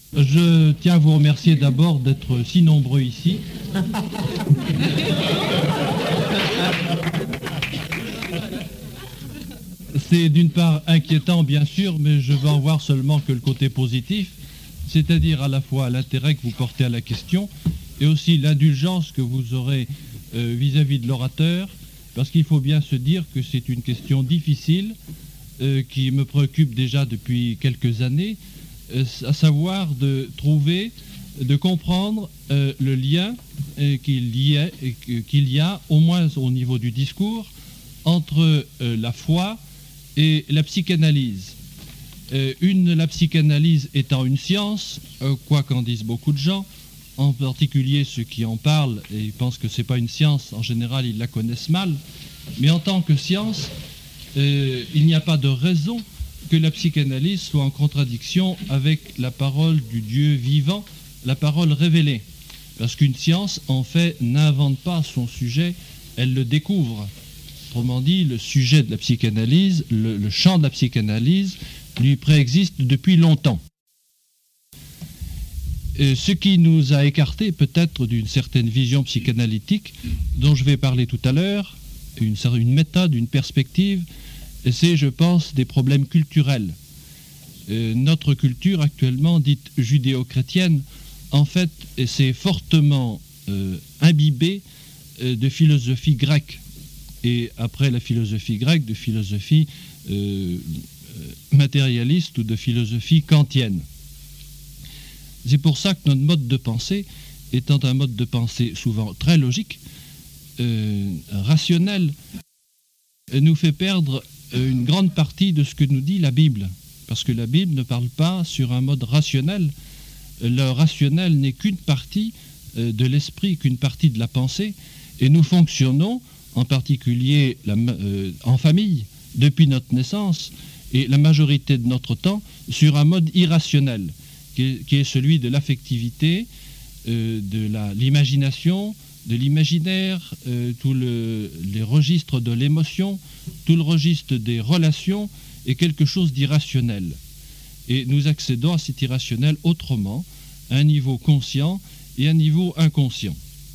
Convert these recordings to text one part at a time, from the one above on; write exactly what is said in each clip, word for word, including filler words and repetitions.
Je tiens à vous remercier d'abord d'être si nombreux ici. C'est d'une part inquiétant, bien sûr, mais je veux en voir seulement que le côté positif, c'est-à-dire à la fois l'intérêt que vous portez à la question et aussi l'indulgence que vous aurez euh, vis-à-vis de l'orateur, parce qu'il faut bien se dire que c'est une question difficile euh, qui me préoccupe déjà depuis quelques années, euh, à savoir de trouver, de comprendre euh, le lien euh, qu'il y a, qu'il y a, au moins au niveau du discours, entre euh, la foi et la psychanalyse. Euh, une, la psychanalyse étant une science, euh, quoi qu'en disent beaucoup de gens, en particulier ceux qui en parlent et ils pensent que ce n'est pas une science, en général ils la connaissent mal, mais en tant que science, euh, il n'y a pas de raison que la psychanalyse soit en contradiction avec la parole du Dieu vivant, la parole révélée. Parce qu'une science, en fait, n'invente pas son sujet, elle le découvre. Autrement dit, le sujet de la psychanalyse, le, le champ de la psychanalyse, lui préexiste depuis longtemps. Et ce qui nous a écarté peut-être d'une certaine vision psychanalytique, dont je vais parler tout à l'heure, une, une méthode, une perspective, c'est, je pense, des problèmes culturels. Euh, notre culture actuellement, dite judéo-chrétienne, en fait, s'est fortement euh, imbibée euh, de philosophie grecque. Et après la philosophie grecque, de philosophie euh, matérialiste ou de philosophie kantienne. C'est pour ça que notre mode de pensée, étant un mode de pensée souvent très logique, euh, rationnel, nous fait perdre une grande partie de ce que nous dit la Bible. Parce que la Bible ne parle pas sur un mode rationnel. Le rationnel n'est qu'une partie de l'esprit, qu'une partie de la pensée, et nous fonctionnons en particulier la, euh, en famille, depuis notre naissance, et la majorité de notre temps, sur un mode irrationnel, qui est, qui est celui de l'affectivité, euh, de la, l'imagination, de l'imaginaire, euh, tous le, les registres de l'émotion, tout le registre des relations, est quelque chose d'irrationnel. Et nous accédons à cet irrationnel autrement, à un niveau conscient et à un niveau inconscient.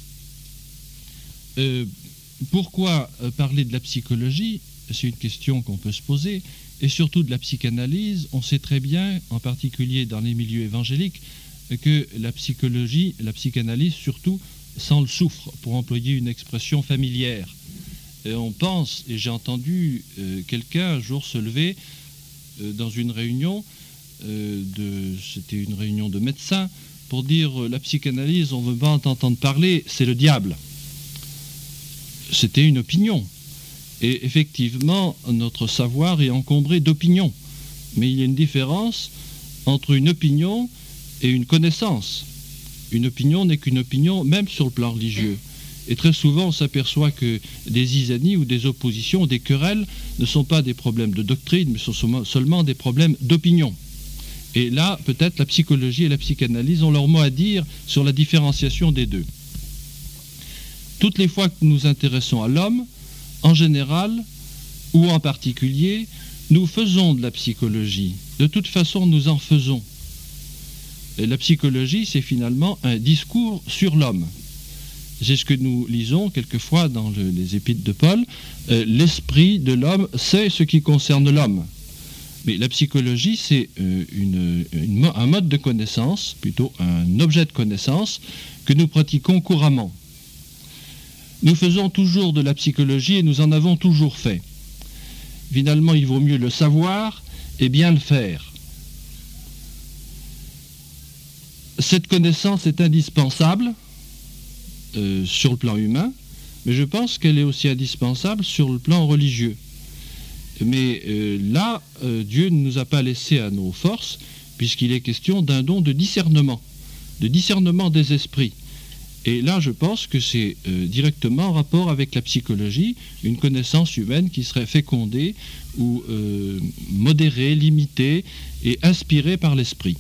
Euh, Pourquoi parler de la psychologie? C'est une question qu'on peut se poser, et surtout de la psychanalyse. On sait très bien, en particulier dans les milieux évangéliques, que la psychologie, la psychanalyse surtout, sent le soufre, pour employer une expression familière. Et on pense, et j'ai entendu euh, quelqu'un un jour se lever euh, dans une réunion, euh, de, c'était une réunion de médecins, pour dire euh, la psychanalyse, on ne veut pas t'entendre parler, c'est le diable. C'était une opinion. Et effectivement, notre savoir est encombré d'opinions. Mais il y a une différence entre une opinion et une connaissance. Une opinion n'est qu'une opinion, même sur le plan religieux. Et très souvent, on s'aperçoit que des zizanies ou des oppositions, des querelles, ne sont pas des problèmes de doctrine, mais sont seulement des problèmes d'opinion. Et là, peut-être la psychologie et la psychanalyse ont leur mot à dire sur la différenciation des deux. Toutes les fois que nous nous intéressons à l'homme, en général, ou en particulier, nous faisons de la psychologie. De toute façon, nous en faisons. Et la psychologie, c'est finalement un discours sur l'homme. C'est ce que nous lisons quelquefois dans le, les épîtres de Paul. Euh, l'esprit de l'homme, c'est ce qui concerne l'homme. Mais la psychologie, c'est euh, une, une, un mode de connaissance, plutôt un objet de connaissance, que nous pratiquons couramment. Nous faisons toujours de la psychologie et nous en avons toujours fait. Finalement, il vaut mieux le savoir et bien le faire. Cette connaissance est indispensable euh, sur le plan humain, mais je pense qu'elle est aussi indispensable sur le plan religieux. Mais euh, là, euh, Dieu ne nous a pas laissé à nos forces, puisqu'il est question d'un don de discernement, de discernement des esprits. Et là, je pense que c'est euh, directement en rapport avec la psychologie, une connaissance humaine qui serait fécondée ou euh, modérée, limitée et inspirée par l'esprit.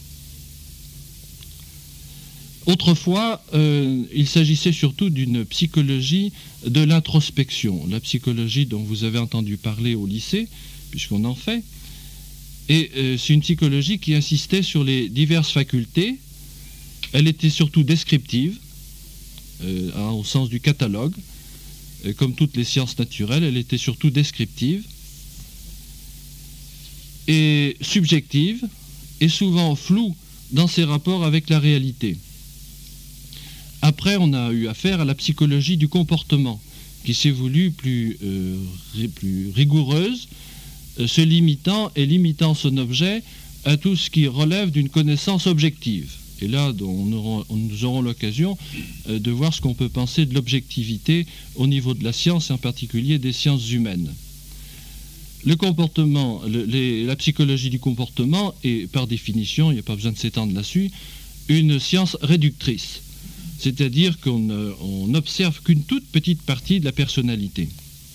Autrefois, euh, il s'agissait surtout d'une psychologie de l'introspection, la psychologie dont vous avez entendu parler au lycée, puisqu'on en fait. Et euh, c'est une psychologie qui insistait sur les diverses facultés, Elle était surtout descriptive, euh, hein, au sens du catalogue. Et comme toutes les sciences naturelles, elle était surtout descriptive et subjective, et souvent floue dans ses rapports avec la réalité. Après, on a eu affaire à la psychologie du comportement, qui s'est voulue plus, euh, plus rigoureuse, euh, se limitant et limitant son objet à tout ce qui relève d'une connaissance objective. Et là, on aura, on, nous aurons l'occasion euh, de voir ce qu'on peut penser de l'objectivité au niveau de la science, et en particulier des sciences humaines. Le comportement, le, les, la psychologie du comportement est, par définition, il n'y a pas besoin de s'étendre là-dessus, une science réductrice. C'est-à-dire qu'on euh, n'observe qu'une toute petite partie de la personnalité.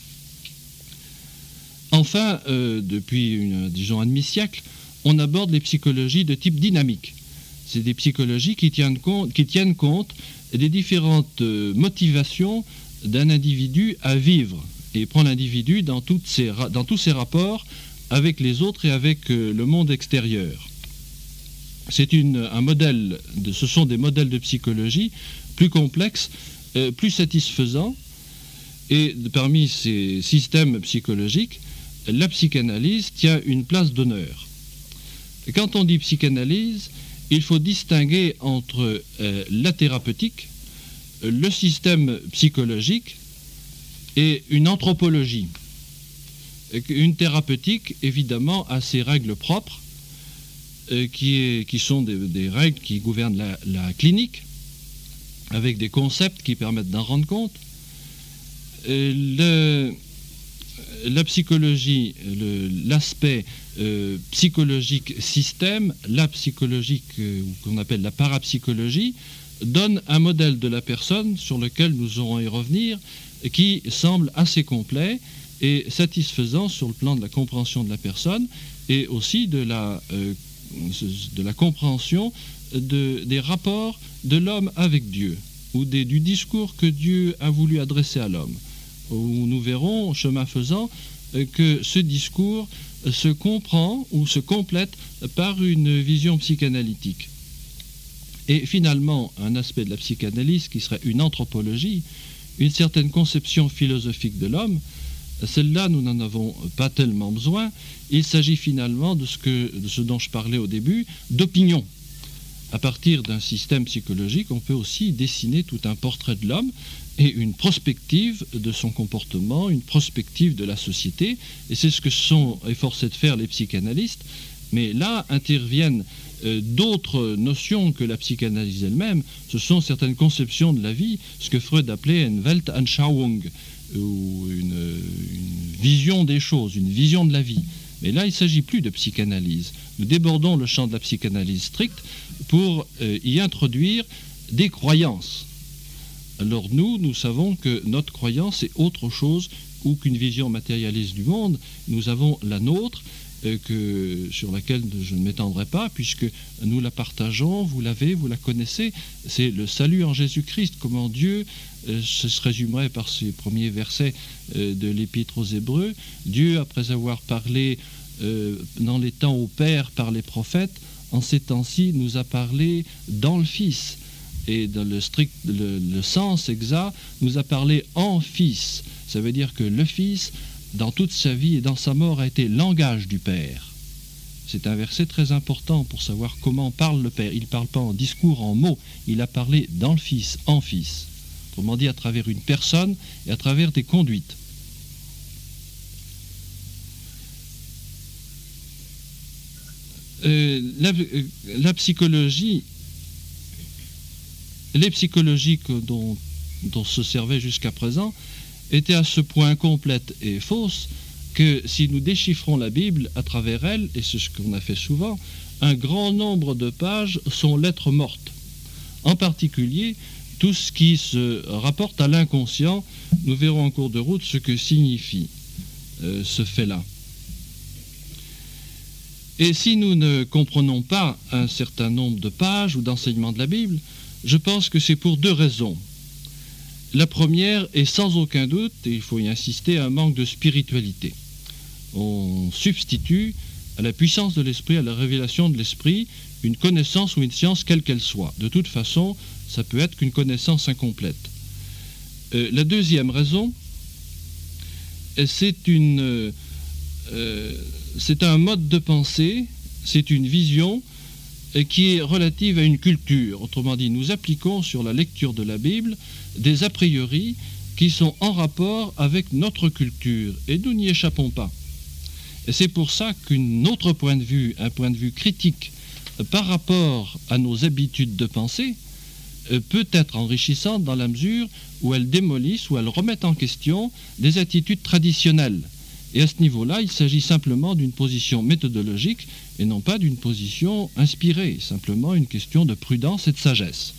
Enfin, euh, depuis, une, disons, un demi-siècle, on aborde les psychologies de type dynamique. C'est des psychologies qui tiennent compte, qui tiennent compte des différentes euh, motivations d'un individu à vivre, et prend l'individu dans, toutes ses, dans tous ses rapports avec les autres et avec euh, le monde extérieur. C'est une, un modèle, de, ce sont des modèles de psychologie plus complexes, euh, plus satisfaisants, et parmi ces systèmes psychologiques, la psychanalyse tient une place d'honneur. Quand on dit psychanalyse, il faut distinguer entre euh, la thérapeutique, le système psychologique et une anthropologie. Une thérapeutique, évidemment, a ses règles propres, euh, qui, est, qui sont des, des règles qui gouvernent la, la clinique, avec des concepts qui permettent d'en rendre compte. Euh, le, la psychologie, le, l'aspect euh, psychologique système, la psychologique euh, qu'on appelle la parapsychologie, donne un modèle de la personne sur lequel nous aurons à y revenir, qui semble assez complet et satisfaisant sur le plan de la compréhension de la personne et aussi de la, euh, de la compréhension de, des rapports de l'homme avec Dieu, ou des, du discours que Dieu a voulu adresser à l'homme, où nous verrons, chemin faisant, que ce discours se comprend ou se complète par une vision psychanalytique. Et finalement, un aspect de la psychanalyse qui serait une anthropologie, une certaine conception philosophique de l'homme, celle-là, nous n'en avons pas tellement besoin. Il s'agit finalement de ce, que, de ce dont je parlais au début, d'opinion. À partir d'un système psychologique, on peut aussi dessiner tout un portrait de l'homme et une prospective de son comportement, une prospective de la société. Et c'est ce que sont efforcés de faire les psychanalystes. Mais là interviennent euh, d'autres notions que la psychanalyse elle-même. Ce sont certaines conceptions de la vie, ce que Freud appelait une Weltanschauung, ou une, une vision des choses, une vision de la vie. Mais là, il ne s'agit plus de psychanalyse. Nous débordons le champ de la psychanalyse stricte pour euh, y introduire des croyances. Alors nous, nous savons que notre croyance est autre chose ou qu'une vision matérialiste du monde. Nous avons la nôtre, euh, que, sur laquelle je ne m'étendrai pas, puisque nous la partageons, vous l'avez, vous la connaissez. C'est le salut en Jésus-Christ, comment Dieu, euh, ce se résumerait par ces premiers versets euh, de l'Épître aux Hébreux. Dieu, après avoir parlé euh, dans les temps au Père par les prophètes, en ces temps-ci nous a parlé dans le Fils. Et dans le strict, le, le sens exact, nous a parlé en Fils. Ça veut dire que le Fils, dans toute sa vie et dans sa mort, a été langage du Père. C'est un verset très important pour savoir comment parle le Père. Il ne parle pas en discours, en mots. Il a parlé dans le Fils, en Fils. Autrement dit, à travers une personne et à travers des conduites. Euh, la, la psychologie, les psychologies dont, dont se servait jusqu'à présent étaient à ce point complètes et fausses que si nous déchiffrons la Bible à travers elle, et c'est ce qu'on a fait souvent, un grand nombre de pages sont lettres mortes. En particulier, tout ce qui se rapporte à l'inconscient, nous verrons en cours de route ce que signifie euh, ce fait-là. Et si nous ne comprenons pas un certain nombre de pages ou d'enseignements de la Bible, je pense que c'est pour deux raisons. La première est sans aucun doute, et il faut y insister, un manque de spiritualité. On substitue à la puissance de l'esprit, à la révélation de l'esprit, une connaissance ou une science quelle qu'elle soit. De toute façon, ça peut être qu'une connaissance incomplète. Euh, la deuxième raison, c'est une, euh, c'est un mode de pensée, c'est une vision euh, qui est relative à une culture. Autrement dit, nous appliquons sur la lecture de la Bible des a priori qui sont en rapport avec notre culture, et nous n'y échappons pas. Et c'est pour ça qu'un autre point de vue, un point de vue critique euh, par rapport à nos habitudes de pensée, euh, peut être enrichissante dans la mesure où elles démolissent, où elles remettent en question des attitudes traditionnelles. Et à ce niveau-là, il s'agit simplement d'une position méthodologique et non pas d'une position inspirée, simplement une question de prudence et de sagesse.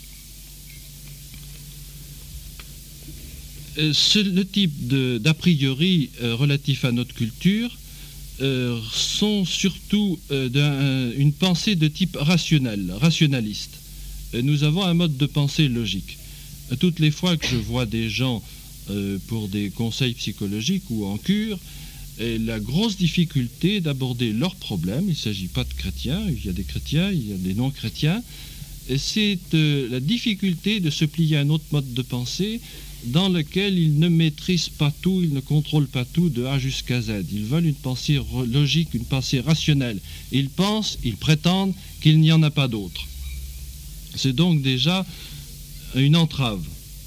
Euh, ce, le type de, d'a priori euh, relatif à notre culture euh, sont surtout euh, d'une pensée de type rationnel, rationaliste. Euh, nous avons un mode de pensée logique. Toutes les fois que je vois des gens euh, pour des conseils psychologiques ou en cure, et la grosse difficulté d'aborder leurs problèmes, il ne s'agit pas de chrétiens, il y a des chrétiens, il y a des non-chrétiens, et c'est euh, la difficulté de se plier à un autre mode de pensée dans lequel ils ne maîtrisent pas tout, ils ne contrôlent pas tout de A jusqu'à Z. Ils veulent une pensée logique, une pensée rationnelle. Ils pensent, ils prétendent qu'il n'y en a pas d'autre. C'est donc déjà une entrave.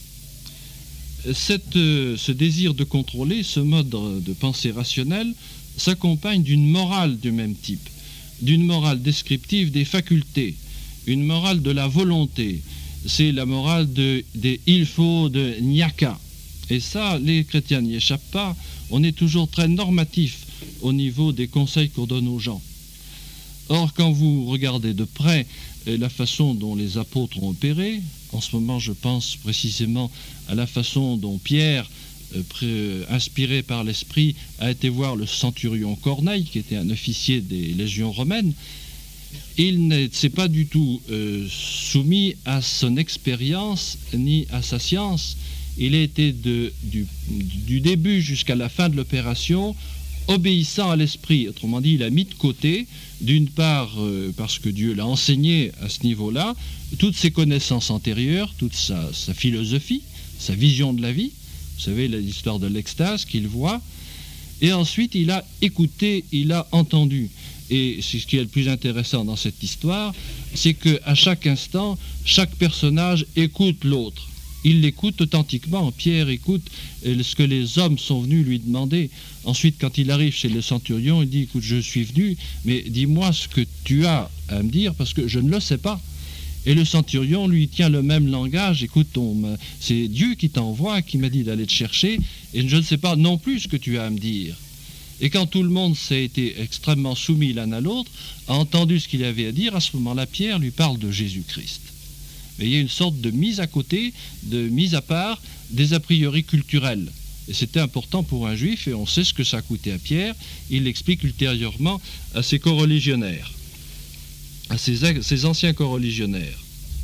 Cette, euh, ce désir de contrôler, ce mode de pensée rationnelle, s'accompagne d'une morale du même type, d'une morale descriptive des facultés, une morale de la volonté. C'est la morale de, des il faut, de Nyaka. Et ça, les chrétiens n'y échappent pas. On est toujours très normatif au niveau des conseils qu'on donne aux gens. Or, quand vous regardez de près la façon dont les apôtres ont opéré, en ce moment je pense précisément à la façon dont Pierre, euh, pré, euh, inspiré par l'Esprit, a été voir le centurion Corneille, qui était un officier des légions romaines. Il ne s'est pas du tout euh, soumis à son expérience ni à sa science. Il a été de, du, du début jusqu'à la fin de l'opération obéissant à l'esprit. Autrement dit, il a mis de côté, d'une part euh, parce que Dieu l'a enseigné à ce niveau-là, toutes ses connaissances antérieures, toute sa, sa philosophie, sa vision de la vie, vous savez, l'histoire de l'extase qu'il voit, et ensuite il a écouté, il a entendu. Et c'est ce qui est le plus intéressant dans cette histoire, c'est qu'à chaque instant, chaque personnage écoute l'autre. Il l'écoute authentiquement. Pierre écoute ce que les hommes sont venus lui demander. Ensuite, quand il arrive chez le centurion, il dit, écoute, je suis venu, mais dis-moi ce que tu as à me dire, parce que je ne le sais pas. Et le centurion lui tient le même langage. Écoute, on, c'est Dieu qui t'envoie, qui m'a dit d'aller te chercher, et je ne sais pas non plus ce que tu as à me dire. Et quand tout le monde s'est été extrêmement soumis l'un à l'autre, a entendu ce qu'il avait à dire, à ce moment-là, Pierre lui parle de Jésus-Christ. Mais il y a une sorte de mise à côté, de mise à part des a priori culturels. Et c'était important pour un juif, et on sait ce que ça a coûté à Pierre. Il l'explique ultérieurement à ses coreligionnaires, à ses, ses anciens coreligionnaires.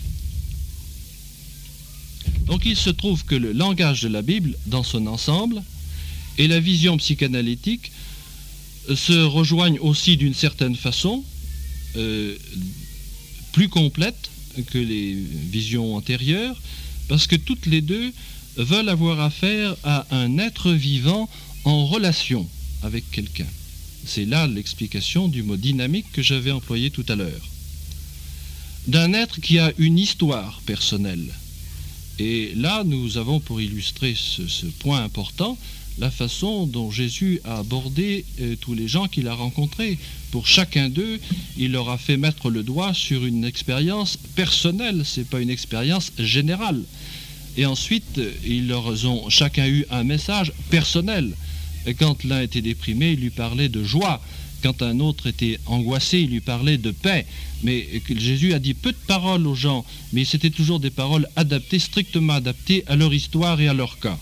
Donc il se trouve que le langage de la Bible, dans son ensemble, et la vision psychanalytique se rejoignent aussi d'une certaine façon, euh, plus complète que les visions antérieures, parce que toutes les deux veulent avoir affaire à un être vivant en relation avec quelqu'un. C'est là l'explication du mot dynamique que j'avais employé tout à l'heure. D'un être qui a une histoire personnelle. Et là, nous avons pour illustrer ce, ce point important, la façon dont Jésus a abordé euh, tous les gens qu'il a rencontrés. Pour chacun d'eux, il leur a fait mettre le doigt sur une expérience personnelle, ce n'est pas une expérience générale. Et ensuite, ils leur ont chacun eu un message personnel. Et quand l'un était déprimé, il lui parlait de joie. Quand un autre était angoissé, il lui parlait de paix. Mais Jésus a dit peu de paroles aux gens, mais c'était toujours des paroles adaptées, strictement adaptées à leur histoire et à leur cas.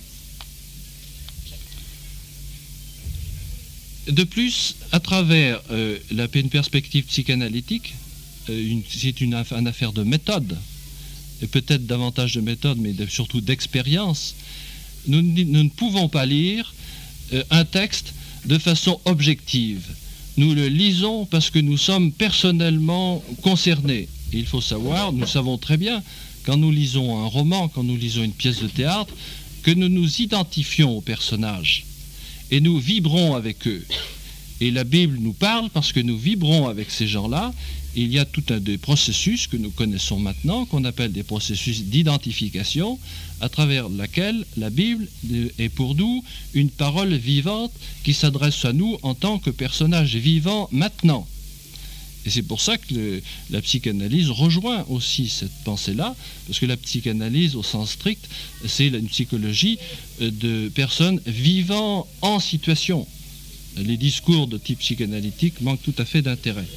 De plus, à travers euh, la, une perspective psychanalytique, euh, une, c'est une, une affaire de méthode, et peut-être davantage de méthode, mais de, surtout d'expérience, nous, nous ne pouvons pas lire euh, un texte de façon objective. nous le lisons parce que nous sommes personnellement concernés. Et il faut savoir, nous savons très bien, quand nous lisons un roman, quand nous lisons une pièce de théâtre, que nous nous identifions aux personnages et nous vibrons avec eux. Et la Bible nous parle parce que nous vibrons avec ces gens-là. Il y a tout un des processus que nous connaissons maintenant, qu'on appelle des processus d'identification, à travers laquelle la Bible est pour nous une parole vivante qui s'adresse à nous en tant que personnages vivants maintenant. Et c'est pour ça que le, la psychanalyse rejoint aussi cette pensée-là, parce que la psychanalyse, au sens strict, c'est une psychologie de personnes vivant en situation. Les discours de type psychanalytique manquent tout à fait d'intérêt.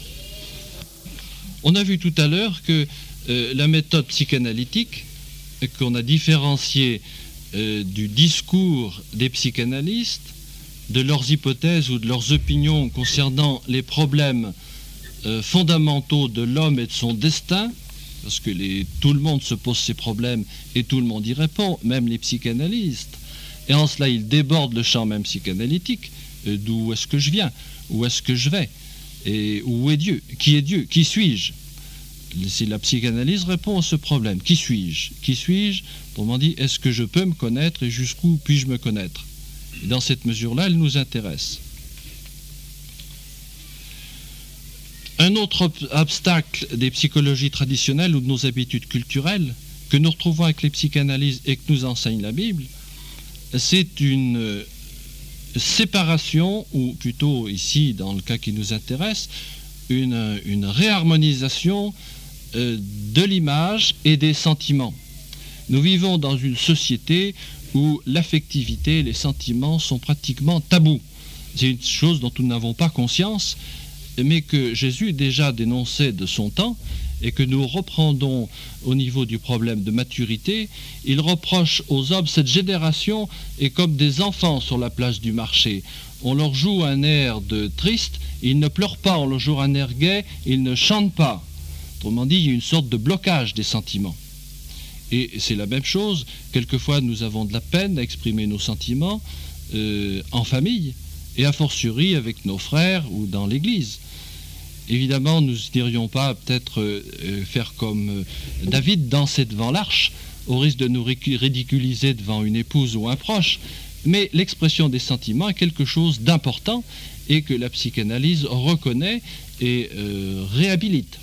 On a vu tout à l'heure que euh, la méthode psychanalytique, qu'on a différenciée euh, du discours des psychanalystes, de leurs hypothèses ou de leurs opinions concernant les problèmes euh, fondamentaux de l'homme et de son destin, parce que les, tout le monde se pose ces problèmes et tout le monde y répond, même les psychanalystes. Et en cela, ils débordent le champ même psychanalytique. Euh, d'où est-ce que je viens? Où est-ce que je vais? Et où est Dieu? Qui est Dieu? Qui suis-je? Si la psychanalyse répond à ce problème, qui suis-je? Qui suis-je? Autrement dit, est-ce que je peux me connaître et jusqu'où puis-je me connaître? Et dans cette mesure-là, elle nous intéresse. Un autre obstacle des psychologies traditionnelles ou de nos habitudes culturelles que nous retrouvons avec les psychanalyses et que nous enseigne la Bible, c'est une séparation, ou plutôt ici, dans le cas qui nous intéresse, une, une réharmonisation euh, de l'image et des sentiments. Nous vivons dans une société où l'affectivité et les sentiments sont pratiquement tabous. C'est une chose dont nous n'avons pas conscience, mais que Jésus déjà dénonçait de son temps et que nous reprendons au niveau du problème de maturité. Il reproche aux hommes, cette génération est comme des enfants sur la place du marché. On leur joue un air de triste, ils ne pleurent pas, on leur joue un air gai, ils ne chantent pas. Autrement dit, il y a une sorte de blocage des sentiments. Et c'est la même chose, quelquefois nous avons de la peine à exprimer nos sentiments euh, en famille, et a fortiori avec nos frères ou dans l'Église. Évidemment, nous ne dirions pas peut-être euh, faire comme euh, David, danser devant l'arche, au risque de nous ridiculiser devant une épouse ou un proche, mais l'expression des sentiments est quelque chose d'important et que la psychanalyse reconnaît et euh, réhabilite.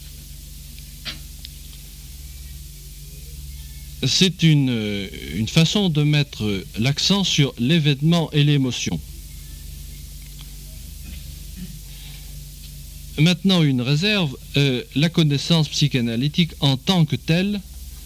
C'est une, une façon de mettre l'accent sur l'événement et l'émotion. Maintenant, une réserve, euh, la connaissance psychanalytique en tant que telle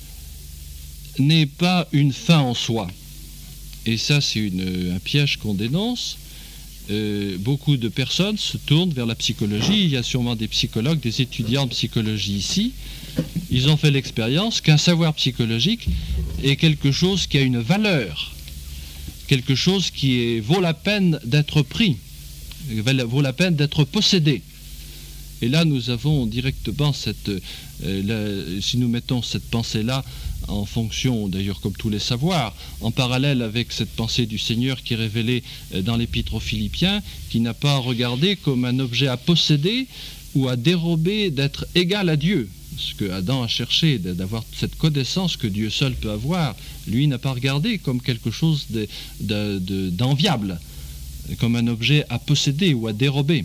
n'est pas une fin en soi. Et ça, c'est une, un piège qu'on dénonce. Euh, beaucoup de personnes se tournent vers la psychologie. Il y a sûrement des psychologues, des étudiants de psychologie ici. Ils ont fait l'expérience qu'un savoir psychologique est quelque chose qui a une valeur, quelque chose qui est, vaut la peine d'être pris, vaut la peine d'être possédé. Et là, nous avons directement cette, euh, la, si nous mettons cette pensée-là en fonction, d'ailleurs comme tous les savoirs, en parallèle avec cette pensée du Seigneur qui est révélée dans l'Épître aux Philippiens, qui n'a pas regardé comme un objet à posséder ou à dérober d'être égal à Dieu. Ce que Adam a cherché, d'avoir cette connaissance que Dieu seul peut avoir, lui n'a pas regardé comme quelque chose de, de, de, d'enviable, comme un objet à posséder ou à dérober.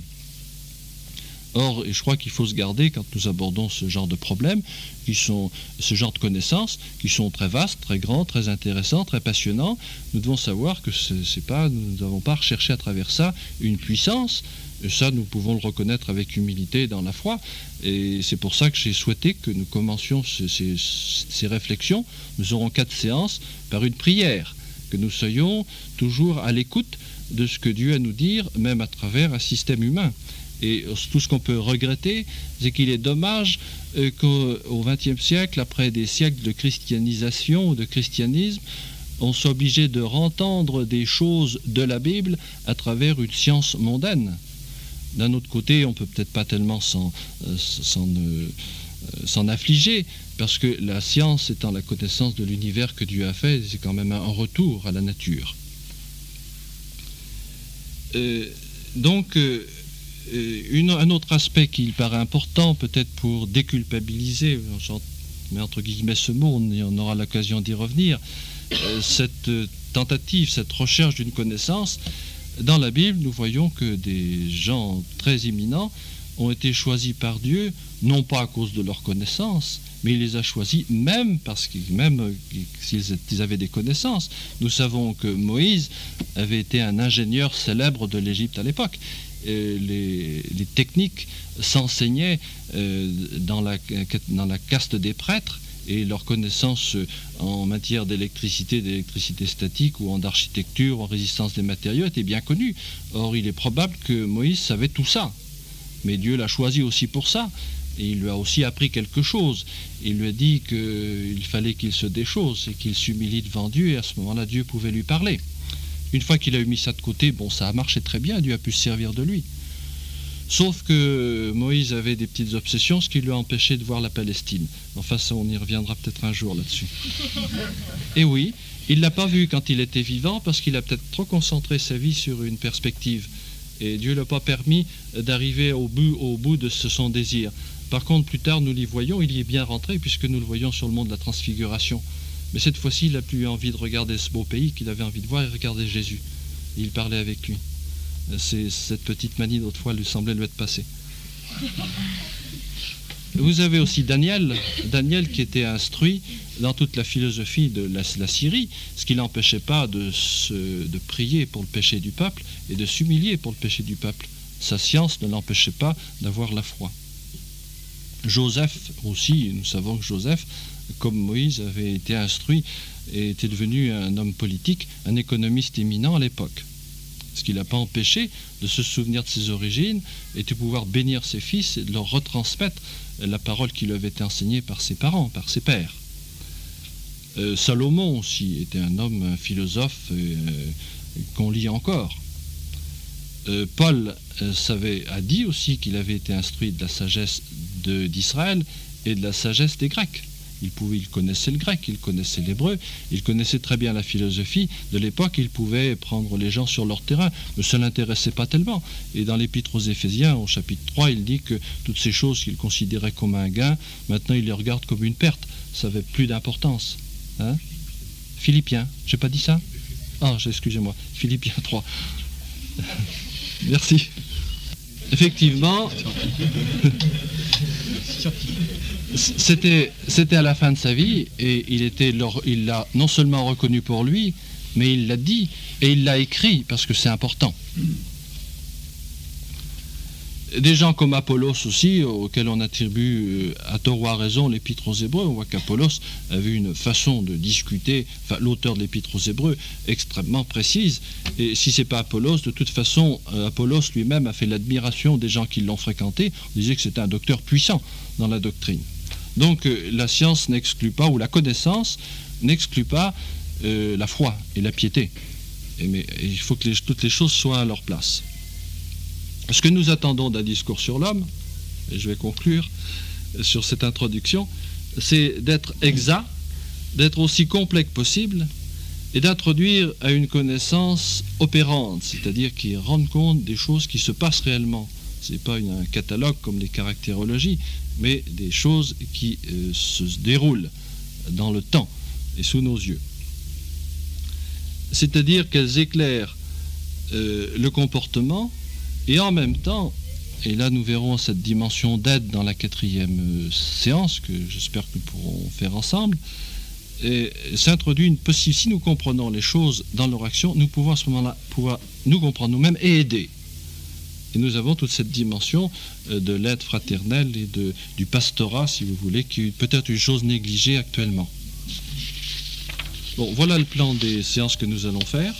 Or, et je crois qu'il faut se garder quand nous abordons ce genre de problèmes, qui sont, ce genre de connaissances, qui sont très vastes, très grands, très intéressants, très passionnants. Nous devons savoir que c'est, c'est pas, nous n'avons pas recherché à travers ça une puissance. Et ça, nous pouvons le reconnaître avec humilité dans la foi. Et c'est pour ça que j'ai souhaité que nous commencions ces, ces, ces réflexions. Nous aurons quatre séances par une prière, que nous soyons toujours à l'écoute de ce que Dieu a à nous dire, même à travers un système humain. Et tout ce qu'on peut regretter, c'est qu'il est dommage euh, qu'au vingtième siècle, après des siècles de christianisation ou de christianisme, on soit obligé de rentendre des choses de la Bible à travers une science mondaine. D'un autre côté, on ne peut peut-être pas tellement s'en, euh, s'en, euh, s'en affliger, parce que la science étant la connaissance de l'univers que Dieu a fait, c'est quand même un retour à la nature. Euh, donc, euh, une, un autre aspect qui paraît important, peut-être pour déculpabiliser, j'en mets entre guillemets ce mot, on, on aura l'occasion d'y revenir, euh, cette tentative, cette recherche d'une connaissance. Dans la Bible, nous voyons que des gens très éminents ont été choisis par Dieu, non pas à cause de leur connaissance, mais il les a choisis même parce que même s'ils avaient des connaissances. Nous savons que Moïse avait été un ingénieur célèbre de l'Égypte à l'époque. Les, les techniques s'enseignaient euh, dans, la, dans la caste des prêtres, et leur connaissance en matière d'électricité, d'électricité statique ou en architecture, en résistance des matériaux était bien connue. Or, il est probable que Moïse savait tout ça. Mais Dieu l'a choisi aussi pour ça. Et il lui a aussi appris quelque chose. Il lui a dit qu'il fallait qu'il se déchausse et qu'il s'humilie devant Dieu, et à ce moment-là, Dieu pouvait lui parler. Une fois qu'il a eu mis ça de côté, bon, ça a marché très bien, Dieu a pu se servir de lui. Sauf que Moïse avait des petites obsessions, ce qui lui a empêché de voir la Palestine. Enfin, ça, on y reviendra peut-être un jour là-dessus. Et oui, il ne l'a pas vu quand il était vivant, parce qu'il a peut-être trop concentré sa vie sur une perspective. Et Dieu ne l'a pas permis d'arriver au bout, au bout de ce, son désir. Par contre, plus tard, nous l'y voyons, il y est bien rentré, puisque nous le voyons sur le mont de la Transfiguration. Mais cette fois-ci, il n'a plus eu envie de regarder ce beau pays qu'il avait envie de voir, et regarder Jésus. Et il parlait avec lui. C'est, cette petite manie d'autrefois lui semblait lui être passée. Vous avez aussi Daniel, Daniel qui était instruit dans toute la philosophie de la, la Syrie, ce qui l'empêchait pas de, se, de prier pour le péché du peuple et de s'humilier pour le péché du peuple. Sa science ne l'empêchait pas d'avoir la foi. Joseph aussi, nous savons que Joseph, comme Moïse, avait été instruit et était devenu un homme politique, un économiste éminent à l'époque. Ce qui ne l'a pas empêché de se souvenir de ses origines et de pouvoir bénir ses fils et de leur retransmettre la parole qui lui avait été enseignée par ses parents, par ses pères. Euh, Salomon aussi était un homme, un philosophe euh, qu'on lit encore. Euh, Paul euh, savait, a dit aussi qu'il avait été instruit de la sagesse de, d'Israël et de la sagesse des Grecs. Il, pouvait, il connaissait le grec, il connaissait l'hébreu, il connaissait très bien la philosophie de l'époque, il pouvait prendre les gens sur leur terrain, mais ça ne l'intéressait pas tellement. Et dans l'Épître aux Éphésiens, au chapitre trois, il dit que toutes ces choses qu'il considérait comme un gain, maintenant il les regarde comme une perte, ça n'avait plus d'importance. Hein? Philippiens, j'ai pas dit ça? Ah, excusez-moi, Philippiens trois. Merci. Effectivement, c'était, c'était à la fin de sa vie, et il était, il l'a non seulement reconnu pour lui, mais il l'a dit, et il l'a écrit, parce que c'est important. Des gens comme Apollos aussi, auxquels on attribue à tort ou à raison l'Épître aux Hébreux, on voit qu'Apollos avait une façon de discuter, enfin l'auteur de l'Épître aux Hébreux, extrêmement précise. Et si c'est pas Apollos, de toute façon, Apollos lui-même a fait l'admiration des gens qui l'ont fréquenté. On disait que c'était un docteur puissant dans la doctrine. Donc la science n'exclut pas, ou la connaissance n'exclut pas euh, la foi et la piété. Et, mais et il faut que les, toutes les choses soient à leur place. Ce que nous attendons d'un discours sur l'homme, et je vais conclure sur cette introduction, c'est d'être exact, d'être aussi complet que possible, et d'introduire à une connaissance opérante, c'est-à-dire qui rende compte des choses qui se passent réellement. Ce n'est pas une, un catalogue comme les caractérologies, mais des choses qui euh, se déroulent dans le temps et sous nos yeux. C'est-à-dire qu'elles éclairent euh, le comportement, et en même temps, et là nous verrons cette dimension d'aide dans la quatrième euh, séance, que j'espère que nous pourrons faire ensemble, et s'introduit une possibilité, si nous comprenons les choses dans leur action, nous pouvons à ce moment-là pouvoir nous comprendre nous-mêmes et aider. Et nous avons toute cette dimension euh, de l'aide fraternelle et de, du pastorat, si vous voulez, qui est peut-être une chose négligée actuellement. Bon, voilà le plan des séances que nous allons faire.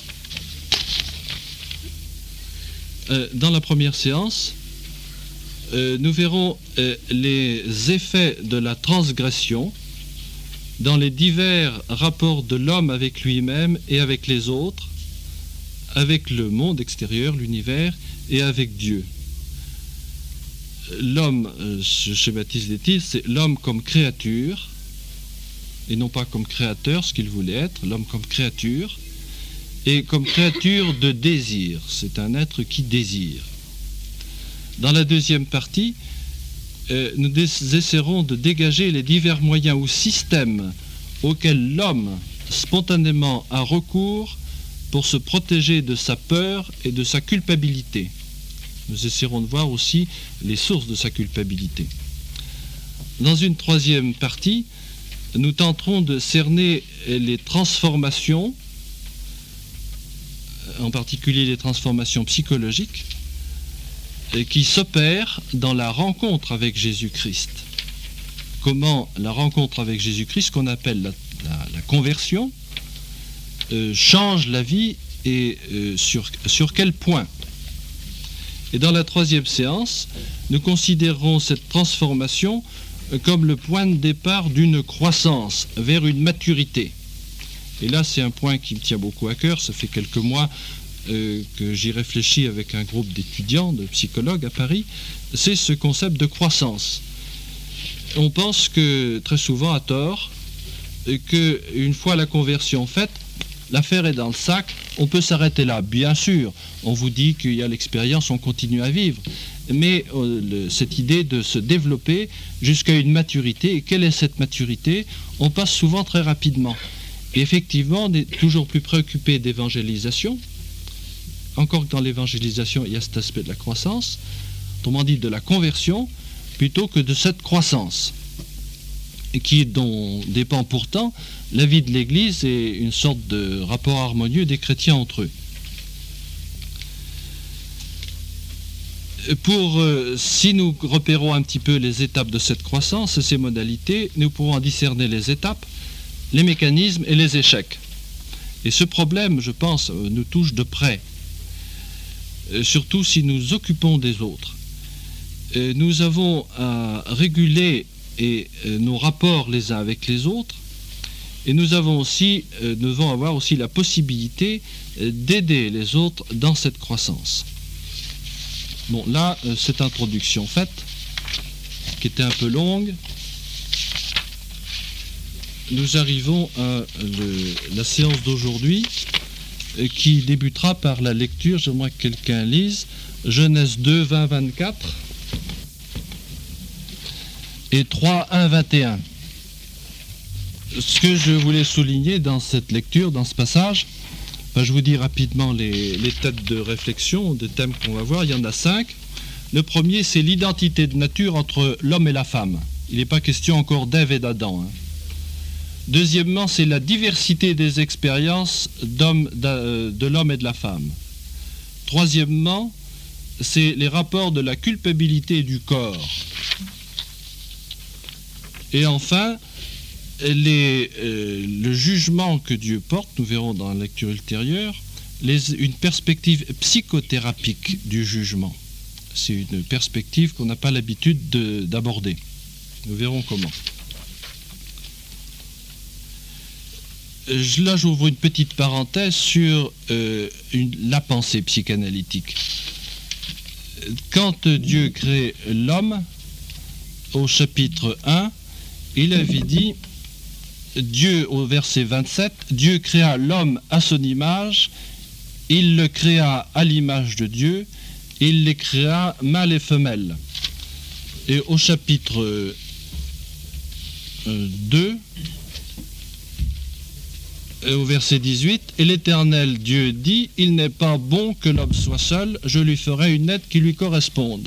Euh, dans la première séance, euh, nous verrons euh, les effets de la transgression dans les divers rapports de l'homme avec lui-même et avec les autres, avec le monde extérieur, l'univers, et avec Dieu. L'homme, euh, je schématise les titres, c'est l'homme comme créature, et non pas comme créateur, ce qu'il voulait être, l'homme comme créature, et comme créature de désir. C'est un être qui désire. Dans la deuxième partie, euh, nous essaierons de dégager les divers moyens ou systèmes auxquels l'homme spontanément a recours pour se protéger de sa peur et de sa culpabilité. Nous essaierons de voir aussi les sources de sa culpabilité. Dans une troisième partie, nous tenterons de cerner les transformations, en particulier les transformations psychologiques, qui s'opèrent dans la rencontre avec Jésus-Christ. Comment la rencontre avec Jésus-Christ, qu'on appelle la, la, la conversion, euh, change la vie et euh, sur, sur quel point. Et dans la troisième séance, nous considérerons cette transformation comme le point de départ d'une croissance vers une maturité. Et là, c'est un point qui me tient beaucoup à cœur. Ça fait quelques mois euh, que j'y réfléchis avec un groupe d'étudiants, de psychologues à Paris. C'est ce concept de croissance. On pense que, très souvent à tort, qu'une fois la conversion faite, l'affaire est dans le sac, on peut s'arrêter là. Bien sûr, on vous dit qu'il y a l'expérience, on continue à vivre. Mais euh, le, cette idée de se développer jusqu'à une maturité, et quelle est cette maturité? On passe souvent très rapidement. Et effectivement, on est toujours plus préoccupé d'évangélisation. Encore que dans l'évangélisation, il y a cet aspect de la croissance, autrement dit de la conversion, plutôt que de cette croissance, et qui, dont dépend pourtant la vie de l'Église et une sorte de rapport harmonieux des chrétiens entre eux. Pour, euh, si nous repérons un petit peu les étapes de cette croissance et ses modalités, nous pourrons en discerner les étapes, les mécanismes et les échecs. Et ce problème, je pense, nous touche de près, euh, surtout si nous occupons des autres. Euh, nous avons à réguler et, euh, nos rapports les uns avec les autres, et nous avons aussi, euh, nous devons avoir aussi la possibilité euh, d'aider les autres dans cette croissance. Bon, là, euh, cette introduction faite, qui était un peu longue, nous arrivons à le, la séance d'aujourd'hui, euh, qui débutera par la lecture, j'aimerais que quelqu'un lise, Genèse deux, vingt, vingt-quatre, et trois, un, vingt et un. Ce que je voulais souligner dans cette lecture, dans ce passage, ben, je vous dis rapidement les, les têtes de réflexion, des thèmes qu'on va voir. Il y en a cinq. Le premier, c'est l'identité de nature entre l'homme et la femme. Il n'est pas question encore d'Ève et d'Adam. Hein. Deuxièmement, c'est la diversité des expériences d'homme, de l'homme et de la femme. Troisièmement, c'est les rapports de la culpabilité et du corps. Et enfin, Les, euh, le jugement que Dieu porte, nous verrons dans la lecture ultérieure, les, une perspective psychothérapique du jugement. C'est une perspective qu'on n'a pas l'habitude d'aborder. Nous verrons comment. Je, là, j'ouvre une petite parenthèse sur euh, une, la pensée psychanalytique. Quand Dieu crée l'homme, au chapitre un, il avait dit... Dieu, au verset vingt-sept, Dieu créa l'homme à son image, il le créa à l'image de Dieu, il les créa mâle et femelle. Et au chapitre euh, deux, et au verset dix-huit, et l'Éternel Dieu dit, il n'est pas bon que l'homme soit seul, je lui ferai une aide qui lui corresponde.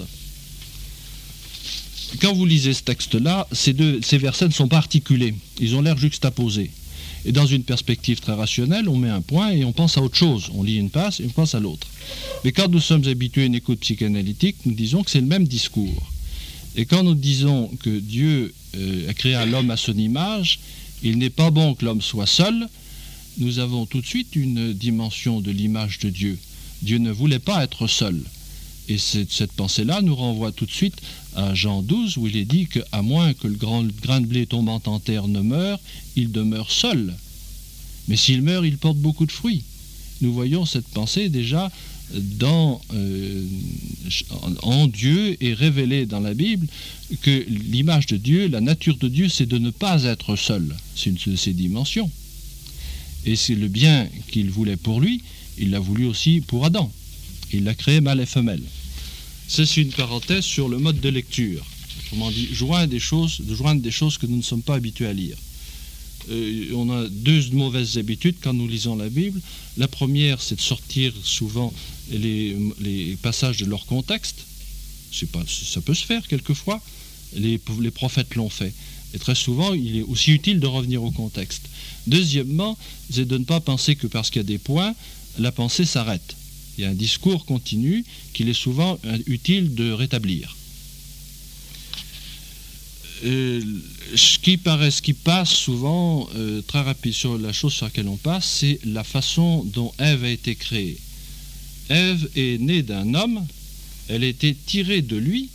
Quand vous lisez ce texte-là, ces, deux, ces versets ne sont pas articulés, ils ont l'air juxtaposés. Et dans une perspective très rationnelle, on met un point et on pense à autre chose. On lit une passe et on pense à l'autre. Mais quand nous sommes habitués à une écoute psychanalytique, nous disons que c'est le même discours. Et quand nous disons que Dieu euh, a créé l'homme à son image, il n'est pas bon que l'homme soit seul, nous avons tout de suite une dimension de l'image de Dieu. Dieu ne voulait pas être seul. Et cette, cette pensée-là nous renvoie tout de suite à Jean douze, où il est dit qu'à moins que le grand grain de blé tombant en terre ne meure, il demeure seul. Mais s'il meurt, il porte beaucoup de fruits. Nous voyons cette pensée déjà dans, euh, en Dieu et révélée dans la Bible, que l'image de Dieu, la nature de Dieu, c'est de ne pas être seul. C'est une de ses dimensions. Et c'est le bien qu'il voulait pour lui, il l'a voulu aussi pour Adam. Il l'a créé mâle et femelle. C'est une parenthèse sur le mode de lecture. Autrement dit, joindre des choses, de joindre des choses que nous ne sommes pas habitués à lire. Euh, on a deux mauvaises habitudes quand nous lisons la Bible. La première, c'est de sortir souvent les, les passages de leur contexte. C'est pas, ça peut se faire quelquefois. Les, les prophètes l'ont fait. Et très souvent, il est aussi utile de revenir au contexte. Deuxièmement, c'est de ne pas penser que parce qu'il y a des points, la pensée s'arrête. Il y a un discours continu qu'il est souvent utile de rétablir. Euh, ce qui paraît, ce qui passe souvent euh, très rapide sur la chose sur laquelle on passe, c'est la façon dont Ève a été créée. Ève est née d'un homme, elle a été tirée de lui,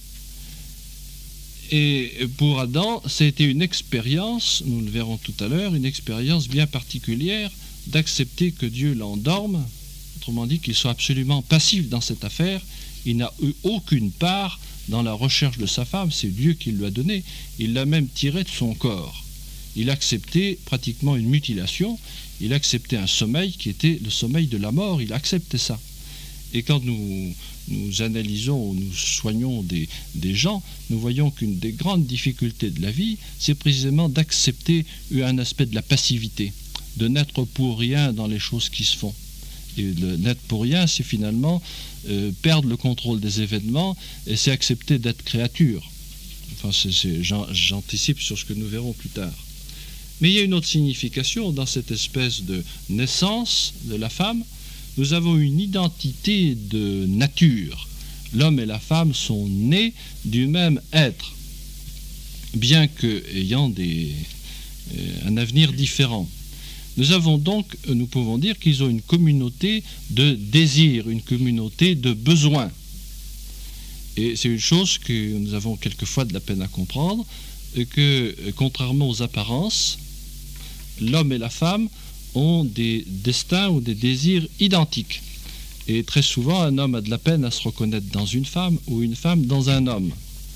et pour Adam, ça a été une expérience, nous le verrons tout à l'heure, une expérience bien particulière d'accepter que Dieu l'endorme, autrement dit qu'il soit absolument passif dans cette affaire. Il n'a eu aucune part dans la recherche de sa femme, c'est Dieu qui lui a donné. Il l'a même tiré de son corps. Il acceptait pratiquement une mutilation, il acceptait un sommeil qui était le sommeil de la mort, il acceptait ça. Et quand nous, nous analysons, nous soignons des, des gens, nous voyons qu'une des grandes difficultés de la vie, c'est précisément d'accepter un aspect de la passivité, de n'être pour rien dans les choses qui se font. Et le n'être pour rien, c'est finalement euh, perdre le contrôle des événements, et c'est accepter d'être créature. Enfin, c'est, c'est, j'an, j'anticipe sur ce que nous verrons plus tard. Mais il y a une autre signification dans cette espèce de naissance de la femme. Nous avons une identité de nature. L'homme et la femme sont nés du même être, bien qu'ayant des, euh, un avenir différent. Nous avons donc, nous pouvons dire qu'ils ont une communauté de désir, une communauté de besoins. Et c'est une chose que nous avons quelquefois de la peine à comprendre, que contrairement aux apparences, l'homme et la femme ont des destins ou des désirs identiques. Et très souvent, un homme a de la peine à se reconnaître dans une femme ou une femme dans un homme.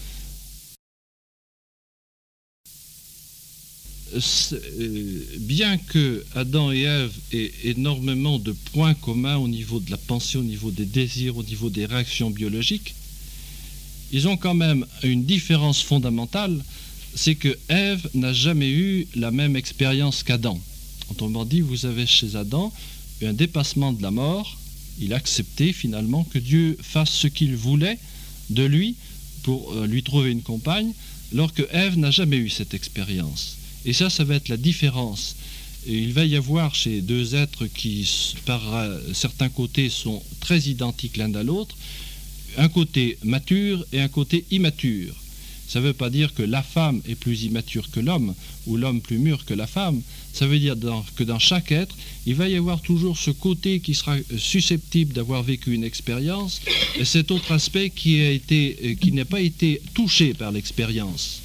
Bien que Adam et Ève aient énormément de points communs au niveau de la pensée, au niveau des désirs, au niveau des réactions biologiques, ils ont quand même une différence fondamentale, c'est que Ève n'a jamais eu la même expérience qu'Adam. Autrement dit, vous avez chez Adam un dépassement de la mort. Il acceptait finalement que Dieu fasse ce qu'il voulait de lui pour lui trouver une compagne, alors que Ève n'a jamais eu cette expérience. Et ça, ça va être la différence. Et il va y avoir chez deux êtres qui, par certains côtés, sont très identiques l'un à l'autre, un côté mature et un côté immature. Ça ne veut pas dire que la femme est plus immature que l'homme, ou l'homme plus mûr que la femme. Ça veut dire dans, que dans chaque être, il va y avoir toujours ce côté qui sera susceptible d'avoir vécu une expérience, et cet autre aspect qui a été, qui n'a pas été touché par l'expérience.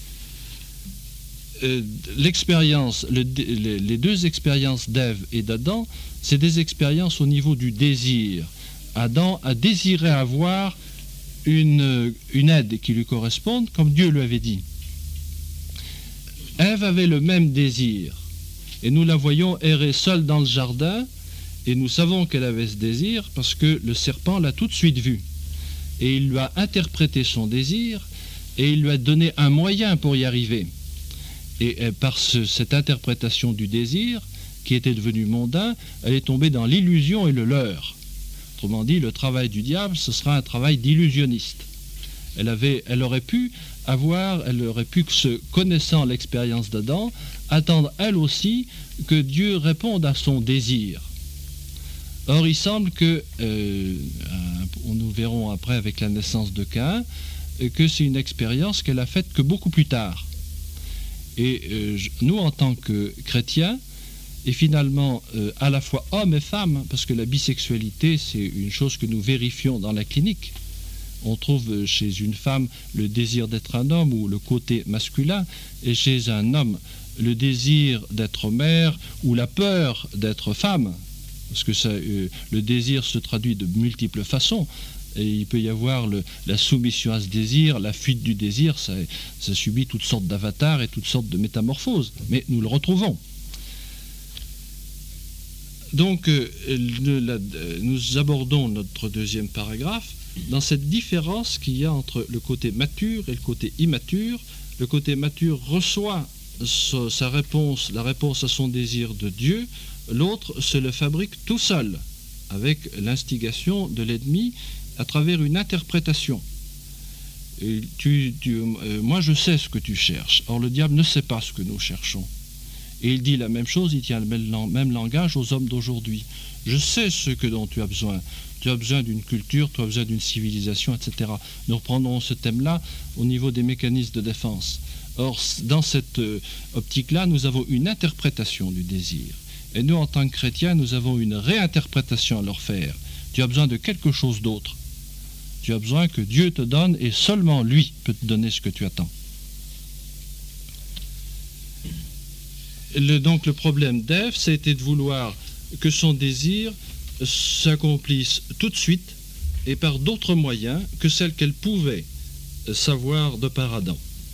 Euh, l'expérience, le, les, les deux expériences d'Ève et d'Adam, c'est des expériences au niveau du désir. Adam a désiré avoir une, une aide qui lui corresponde, comme Dieu lui avait dit. Ève avait le même désir, et nous la voyons errer seule dans le jardin, et nous savons qu'elle avait ce désir parce que le serpent l'a tout de suite vue. Et il lui a interprété son désir, et il lui a donné un moyen pour y arriver. Et par ce, cette interprétation du désir, qui était devenu mondain, elle est tombée dans l'illusion et le leurre. Autrement dit, le travail du diable, ce sera un travail d'illusionniste. Elle, avait, elle aurait pu avoir, elle aurait pu, se connaissant l'expérience d'Adam, attendre elle aussi que Dieu réponde à son désir. Or, il semble que, euh, nous verrons après avec la naissance de Caïn, que c'est une expérience qu'elle a faite que beaucoup plus tard. Et euh, nous, en tant que chrétiens, et finalement euh, à la fois hommes et femmes, parce que la bisexualité, c'est une chose que nous vérifions dans la clinique. On trouve chez une femme le désir d'être un homme ou le côté masculin, et chez un homme le désir d'être mère ou la peur d'être femme, parce que ça, euh, le désir se traduit de multiples façons. Et il peut y avoir le, la soumission à ce désir, la fuite du désir, ça, ça subit toutes sortes d'avatars et toutes sortes de métamorphoses. Mais nous le retrouvons. Donc, euh, le, la, nous abordons notre deuxième paragraphe. dans cette différence qu'il y a entre le côté mature et le côté immature. Le côté mature reçoit sa, sa réponse, la réponse à son désir de Dieu, l'autre se le fabrique tout seul, avec l'instigation de l'ennemi à travers une interprétation. Et tu, tu, euh, moi je sais ce que tu cherches, or le diable ne sait pas ce que nous cherchons. Et il dit la même chose, il tient le même langage aux hommes d'aujourd'hui. Je sais ce que dont tu as besoin. Tu as besoin d'une culture, tu as besoin d'une civilisation, et cetera. Nous reprendrons ce thème-là au niveau des mécanismes de défense. Or, dans cette euh, optique-là, nous avons une interprétation du désir. Et nous, en tant que chrétiens, nous avons une réinterprétation à leur faire. Tu as besoin de quelque chose d'autre. Tu as besoin que Dieu te donne, et seulement lui peut te donner ce que tu attends. Le, donc le problème d'Ève, c'était de vouloir que son désir s'accomplisse tout de suite et par d'autres moyens que celles qu'elle pouvait savoir de par Adam.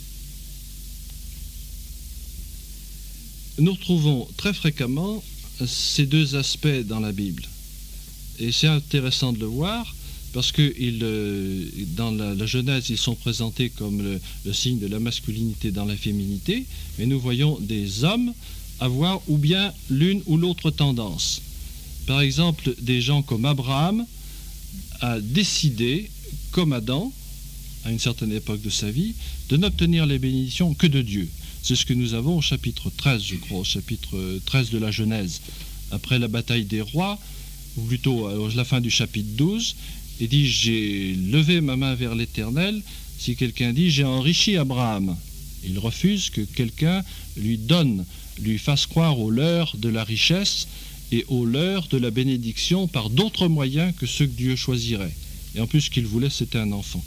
Nous retrouvons très fréquemment ces deux aspects dans la Bible. Et c'est intéressant de le voir parce que il, dans la, la Genèse, ils sont présentés comme le, le signe de la masculinité dans la féminité, mais nous voyons des hommes avoir ou bien l'une ou l'autre tendance. Par exemple, des gens comme Abraham a décidé, comme Adam, à une certaine époque de sa vie, de n'obtenir les bénédictions que de Dieu. C'est ce que nous avons au chapitre treize, je crois, au chapitre treize de la Genèse. Après la bataille des rois, ou plutôt à la fin du chapitre douze, il dit « J'ai levé ma main vers l'Éternel ». Si quelqu'un dit « J'ai enrichi Abraham », il refuse que quelqu'un lui donne, lui fasse croire au leurre de la richesse et au leurre de la bénédiction par d'autres moyens que ceux que Dieu choisirait. Et en plus, ce qu'il voulait, c'était un enfant.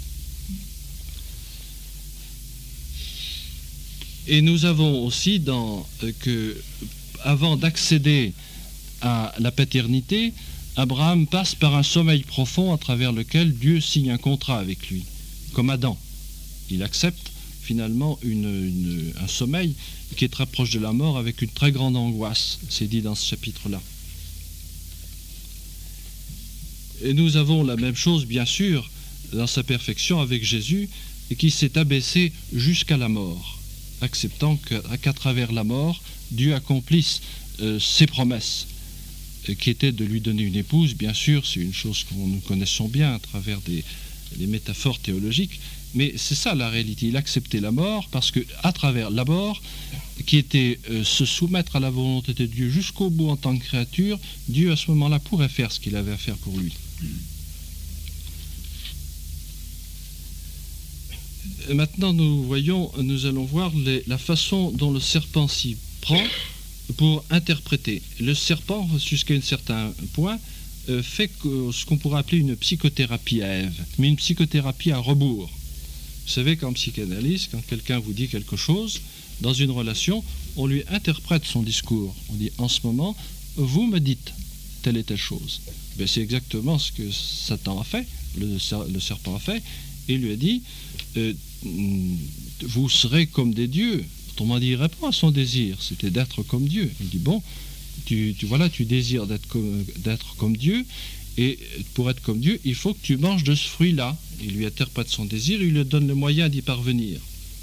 Et nous avons aussi dans, euh, que, avant d'accéder à la paternité, Abraham passe par un sommeil profond à travers lequel Dieu signe un contrat avec lui, comme Adam. Il accepte finalement une, une, un sommeil qui est très proche de la mort avec une très grande angoisse, c'est dit dans ce chapitre-là. Et nous avons la même chose, bien sûr, dans sa perfection avec Jésus, et qui s'est abaissé jusqu'à la mort, acceptant qu'à travers la mort, Dieu accomplisse euh, ses promesses, euh, qui étaient de lui donner une épouse. Bien sûr, c'est une chose que nous connaissons bien à travers des, des métaphores théologiques, mais c'est ça la réalité. Il acceptait la mort parce qu'à travers la mort, qui était euh, se soumettre à la volonté de Dieu jusqu'au bout en tant que créature, Dieu à ce moment-là pourrait faire ce qu'il avait à faire pour lui. Et maintenant, nous voyons, nous allons voir les, la façon dont le serpent s'y prend pour interpréter. Le serpent, jusqu'à un certain point, euh, fait que, ce qu'on pourrait appeler une psychothérapie à Ève, mais une psychothérapie à rebours. Vous savez qu'en psychanalyse, quand quelqu'un vous dit quelque chose, dans une relation, on lui interprète son discours. On dit, en ce moment, vous me dites telle et telle chose. Ben, c'est exactement ce que Satan a fait, le, le serpent a fait, et il lui a dit, euh, vous serez comme des dieux. Autrement dit, il répond à son désir, c'était d'être comme Dieu. Il dit, bon, tu, tu, voilà, tu désires d'être comme, d'être comme Dieu, et pour être comme Dieu, il faut que tu manges de ce fruit-là. Il lui interprète son désir, il lui donne le moyen d'y parvenir.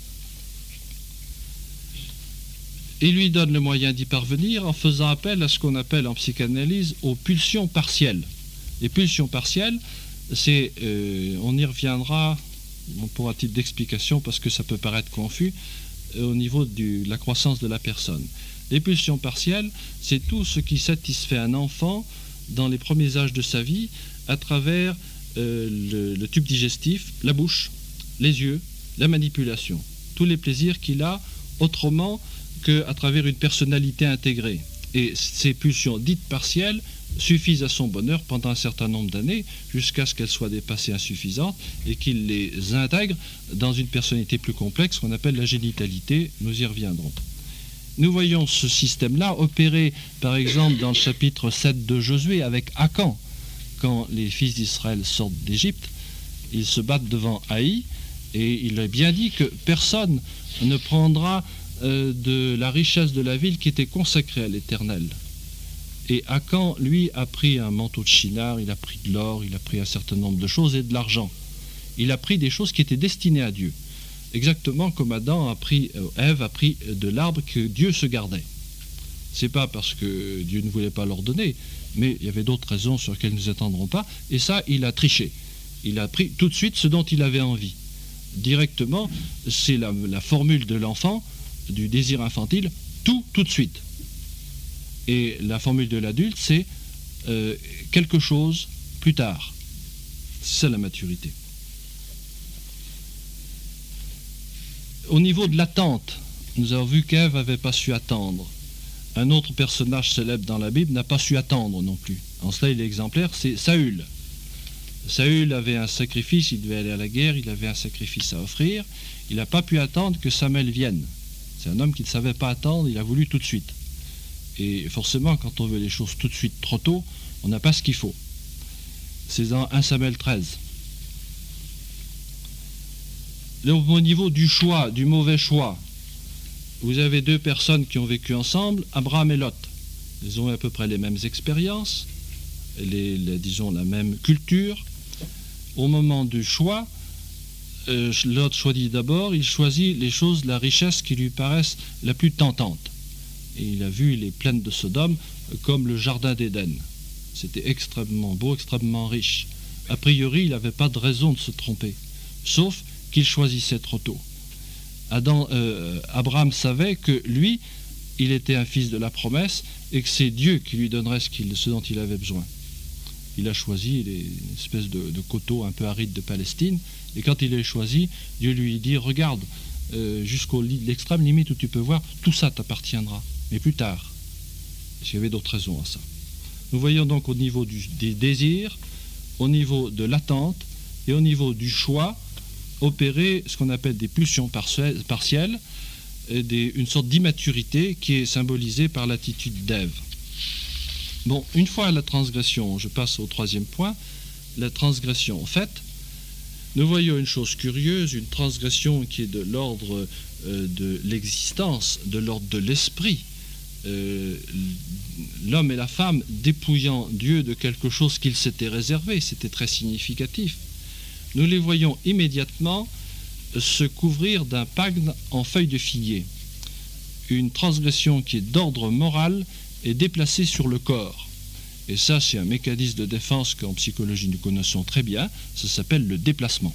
Il lui donne le moyen d'y parvenir en faisant appel à ce qu'on appelle en psychanalyse aux pulsions partielles. Les pulsions partielles, c'est, euh, on y reviendra pour un titre d'explication parce que ça peut paraître confus, euh, au niveau de la croissance de la personne. Les pulsions partielles, c'est tout ce qui satisfait un enfant dans les premiers âges de sa vie à travers euh, le, le tube digestif, la bouche, les yeux, la manipulation. Tous les plaisirs qu'il a autrement qu'à travers une personnalité intégrée. Et ces pulsions dites partielles suffisent à son bonheur pendant un certain nombre d'années jusqu'à ce qu'elles soient dépassées insuffisantes et qu'il les intègre dans une personnalité plus complexe qu'on appelle la génitalité. Nous y reviendrons. Nous voyons ce système-là opérer, par exemple, dans le chapitre sept de Josué avec Akan. Quand les fils d'Israël sortent d'Égypte, ils se battent devant Haï et il est bien dit que personne ne prendra euh, de la richesse de la ville qui était consacrée à l'Éternel. Et Achan, lui, a pris un manteau de chinar, il a pris de l'or, il a pris un certain nombre de choses et de l'argent. Il a pris des choses qui étaient destinées à Dieu. Exactement comme Adam a pris, euh, Ève a pris de l'arbre que Dieu se gardait. C'est pas parce que Dieu ne voulait pas leur donner, mais il y avait d'autres raisons sur lesquelles nous n'attendrons pas. Et ça, il a triché. Il a pris tout de suite ce dont il avait envie. Directement, c'est la, la formule de l'enfant, du désir infantile, tout, tout de suite. Et la formule de l'adulte, c'est euh, quelque chose plus tard. C'est ça la maturité. Au niveau de l'attente, nous avons vu qu'Ève n'avait pas su attendre. Un autre personnage célèbre dans la Bible n'a pas su attendre non plus. En cela, il est exemplaire, c'est Saül. Saül avait un sacrifice, il devait aller à la guerre, il avait un sacrifice à offrir. Il n'a pas pu attendre que Samuel vienne. C'est un homme qui ne savait pas attendre, il a voulu tout de suite. Et forcément, quand on veut les choses tout de suite, trop tôt, on n'a pas ce qu'il faut. C'est dans un Samuel treize. Donc, au niveau du choix, du mauvais choix, vous avez deux personnes qui ont vécu ensemble, Abraham et Lot. Ils ont à peu près les mêmes expériences, les, les, disons la même culture. Au moment du choix, euh, Lot choisit d'abord, il choisit les choses, la richesse qui lui paraissent la plus tentante. Et il a vu les plaines de Sodome comme le jardin d'Éden. C'était extrêmement beau, extrêmement riche. A priori, il n'avait pas de raison de se tromper, sauf qu'il choisissait trop tôt. Adam, euh, Abraham savait que lui, il était un fils de la promesse et que c'est Dieu qui lui donnerait ce, qu'il, ce dont il avait besoin. Il a choisi les espèces de, de coteaux un peu arides de Palestine, et quand il les choisi, Dieu lui dit, regarde, euh, jusqu'au l'extrême limite où tu peux voir, tout ça t'appartiendra, mais plus tard. Parce qu'il y avait d'autres raisons à ça. Nous voyons donc au niveau du, des désirs, au niveau de l'attente et au niveau du choix, opérer ce qu'on appelle des pulsions partielles, et des, une sorte d'immaturité qui est symbolisée par l'attitude d'Ève. Bon, une fois la transgression, je passe au troisième point, la transgression faite, nous voyons une chose curieuse, une transgression qui est de l'ordre euh, de l'existence, de l'ordre de l'esprit. Euh, l'homme et la femme dépouillant Dieu de quelque chose qu'il s'était réservé, c'était très significatif. Nous les voyons immédiatement se couvrir d'un pagne en feuilles de figuier. Une transgression qui est d'ordre moral est déplacée sur le corps. Et ça, c'est un mécanisme de défense qu'en psychologie nous connaissons très bien, ça s'appelle le déplacement.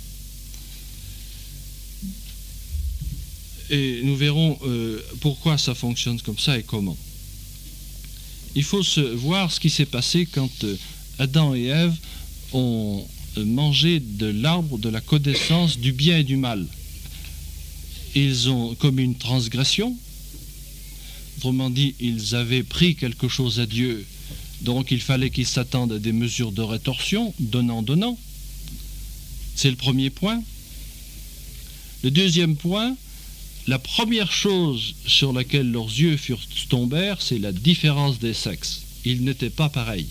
Et nous verrons euh, pourquoi ça fonctionne comme ça et comment. Il faut se voir ce qui s'est passé quand euh, Adam et Ève ont mangé de l'arbre de la connaissance du bien et du mal. Ils ont commis une transgression, autrement dit, ils avaient pris quelque chose à Dieu, donc il fallait qu'ils s'attendent à des mesures de rétorsion, donnant, donnant. C'est le premier point. Le deuxième point, la première chose sur laquelle leurs yeux furent tombèrent, c'est la différence des sexes. Ils n'étaient pas pareils.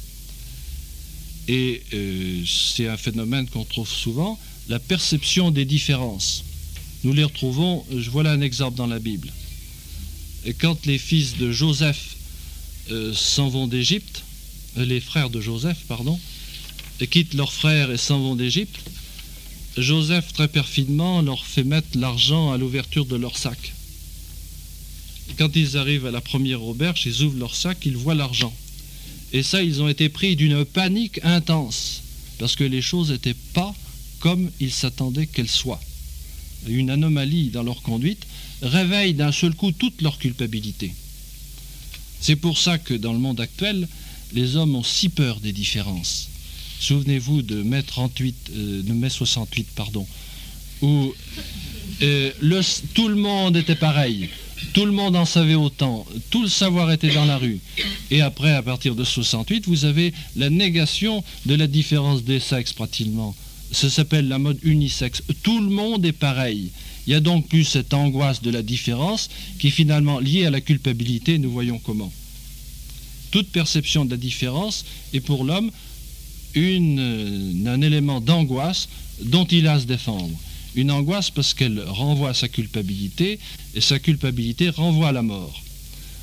Et euh, c'est un phénomène qu'on trouve souvent, la perception des différences. Nous les retrouvons, voilà un exemple dans la Bible. Et quand les fils de Joseph euh, s'en vont d'Égypte, euh, les frères de Joseph, pardon, et quittent leurs frères et s'en vont d'Égypte, Joseph, très perfidement, leur fait mettre l'argent à l'ouverture de leur sac. Quand ils arrivent à la première auberge, ils ouvrent leur sac, ils voient l'argent. Et ça, ils ont été pris d'une panique intense, parce que les choses n'étaient pas comme ils s'attendaient qu'elles soient. Une anomalie dans leur conduite réveille d'un seul coup toute leur culpabilité. C'est pour ça que dans le monde actuel, les hommes ont si peur des différences. Souvenez-vous de mai trente-huit, euh, de mai soixante-huit, pardon, où euh, le, tout le monde était pareil. Tout le monde en savait autant, tout le savoir était dans la rue. Et après, à partir de soixante-huit, vous avez la négation de la différence des sexes pratiquement. Ça s'appelle la mode unisexe. Tout le monde est pareil. Il y a donc plus cette angoisse de la différence qui est finalement liée à la culpabilité, nous voyons comment. Toute perception de la différence est pour l'homme une, un élément d'angoisse dont il a à se défendre. Une angoisse parce qu'elle renvoie à sa culpabilité, et sa culpabilité renvoie à la mort.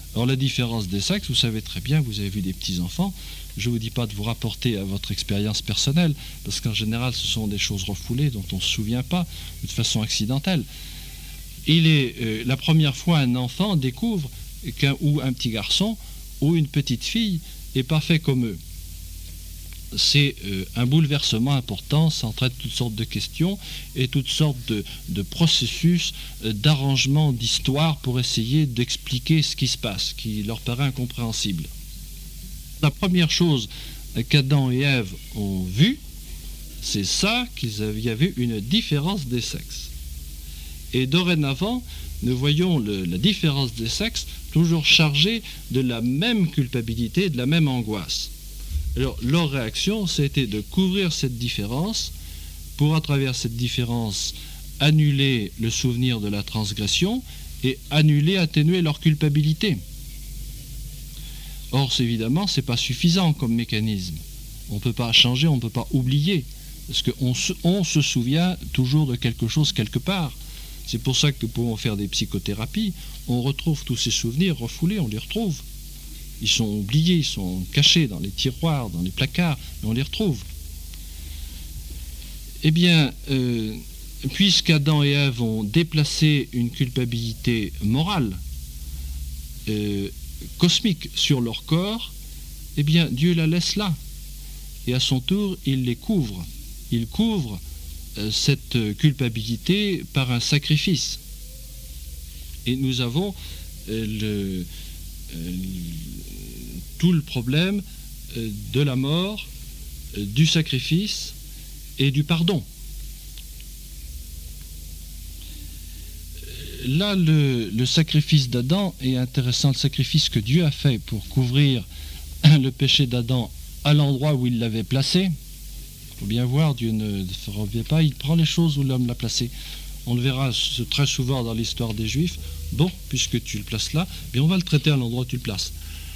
Alors la différence des sexes, vous savez très bien, vous avez vu des petits-enfants, je ne vous dis pas de vous rapporter à votre expérience personnelle, parce qu'en général ce sont des choses refoulées dont on ne se souvient pas, de façon accidentelle. Il est euh, la première fois un enfant découvre qu'un ou un petit garçon ou une petite fille est pas fait comme eux. C'est euh, un bouleversement important, ça entraîne toutes sortes de questions et toutes sortes de, de processus euh, d'arrangement d'histoire pour essayer d'expliquer ce qui se passe, qui leur paraît incompréhensible. La première chose qu'Adam et Ève ont vue, c'est ça, qu'il y avait une différence des sexes. Et dorénavant, nous voyons le, la différence des sexes toujours chargée de la même culpabilité, de la même angoisse. Alors, leur réaction, c'était de couvrir cette différence pour, à travers cette différence, annuler le souvenir de la transgression et annuler, atténuer leur culpabilité. Or, évidemment, ce n'est pas suffisant comme mécanisme. On ne peut pas changer, on ne peut pas oublier, parce qu'on se, on se souvient toujours de quelque chose quelque part. C'est pour ça que nous pouvons faire des psychothérapies. On retrouve tous ces souvenirs refoulés, on les retrouve. Ils sont oubliés, ils sont cachés dans les tiroirs, dans les placards, mais on les retrouve. Eh bien, euh, puisqu'Adam et Ève ont déplacé une culpabilité morale, euh, cosmique sur leur corps, eh bien, Dieu la laisse là. Et à son tour, il les couvre. Il couvre euh, cette culpabilité par un sacrifice. Et nous avons euh, le... Euh, tout le problème euh, de la mort, euh, du sacrifice et du pardon. Là, le, le sacrifice d'Adam est intéressant, le sacrifice que Dieu a fait pour couvrir le péché d'Adam à l'endroit où il l'avait placé. Il faut bien voir, Dieu ne revient pas, il prend les choses où l'homme l'a placé. On le verra très souvent dans l'histoire des Juifs. Bon, puisque tu le places là, bien on va le traiter à l'endroit où tu le places.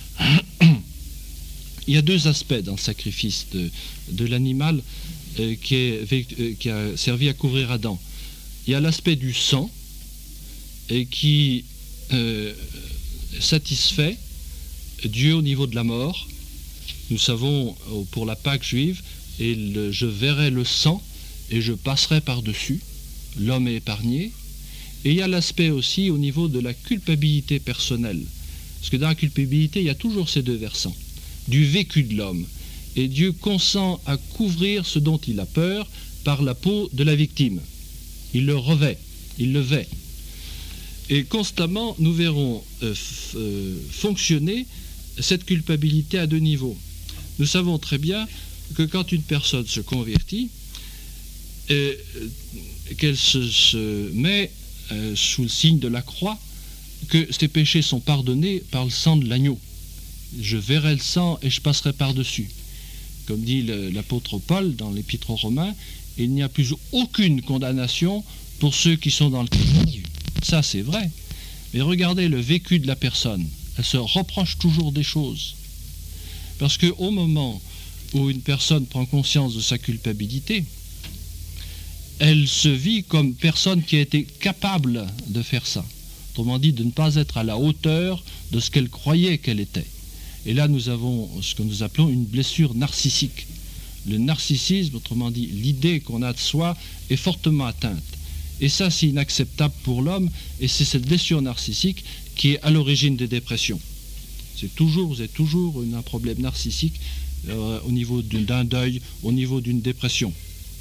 Il y a deux aspects dans le sacrifice de, de l'animal euh, qui, euh, qui a servi à couvrir Adam. Il y a l'aspect du sang et qui euh, satisfait Dieu au niveau de la mort. Nous savons pour la Pâque juive, et le, je verrai le sang et je passerai par-dessus. L'homme est épargné. Et il y a l'aspect aussi au niveau de la culpabilité personnelle. Parce que dans la culpabilité, il y a toujours ces deux versants. Du vécu de l'homme. Et Dieu consent à couvrir ce dont il a peur par la peau de la victime. Il le revêt, il le vêt. Et constamment, nous verrons euh, f- euh, fonctionner cette culpabilité à deux niveaux. Nous savons très bien que quand une personne se convertit, euh, qu'elle se, se met euh, sous le signe de la croix, que ses péchés sont pardonnés par le sang de l'agneau. Je verrai le sang et je passerai par-dessus. Comme dit le, l'apôtre Paul dans l'Épître aux Romains, il n'y a plus aucune condamnation pour ceux qui sont dans le Christ. Ça, c'est vrai. Mais regardez le vécu de la personne. Elle se reproche toujours des choses. Parce qu'au moment où une personne prend conscience de sa culpabilité, elle se vit comme personne qui a été capable de faire ça. Autrement dit, de ne pas être à la hauteur de ce qu'elle croyait qu'elle était. Et là, nous avons ce que nous appelons une blessure narcissique. Le narcissisme, autrement dit, l'idée qu'on a de soi, est fortement atteinte. Et ça, c'est inacceptable pour l'homme, et c'est cette blessure narcissique qui est à l'origine des dépressions. C'est toujours, vous avez toujours un problème narcissique euh, au niveau d'un deuil, au niveau d'une dépression.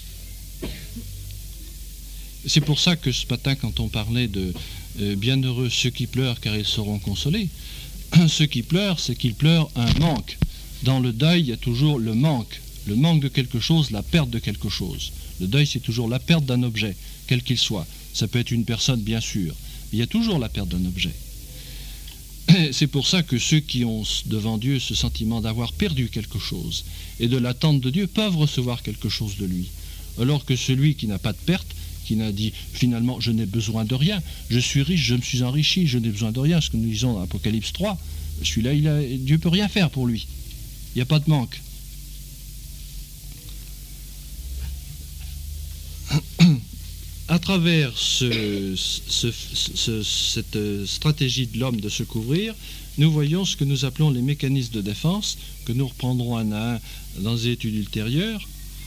C'est pour ça que ce matin, quand on parlait de euh, bienheureux ceux qui pleurent car ils seront consolés, ceux qui pleurent, c'est qu'ils pleurent un manque. Dans le deuil, il y a toujours le manque. Le manque de quelque chose, la perte de quelque chose. Le deuil, c'est toujours la perte d'un objet, quel qu'il soit. Ça peut être une personne, bien sûr. Mais il y a toujours la perte d'un objet. C'est pour ça que ceux qui ont devant Dieu ce sentiment d'avoir perdu quelque chose et de l'attente de Dieu peuvent recevoir quelque chose de lui. Alors que celui qui n'a pas de perte, qui n'a dit finalement je n'ai besoin de rien, je suis riche, je me suis enrichi, je n'ai besoin de rien, ce que nous disons dans Apocalypse trois, celui-là, il a, Dieu ne peut rien faire pour lui. Il n'y a pas de manque. À travers travers ce, ce, ce, cette stratégie de l'homme de se couvrir, nous voyons ce que nous appelons les mécanismes de défense, que nous reprendrons un à un dans les études ultérieures.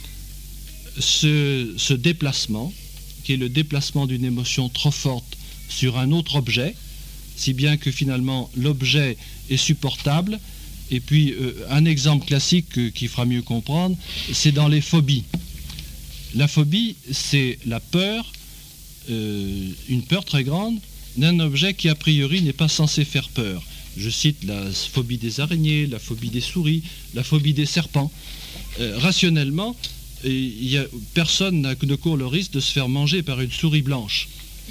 Ce, ce déplacement, qui est le déplacement d'une émotion trop forte sur un autre objet, si bien que finalement l'objet est supportable. Et puis euh, un exemple classique euh, qui fera mieux comprendre, c'est dans les phobies. La phobie, c'est la peur, euh, une peur très grande, d'un objet qui a priori n'est pas censé faire peur. Je cite la phobie des araignées, la phobie des souris, la phobie des serpents. Euh, rationnellement, il y a, personne ne court le risque de se faire manger par une souris blanche.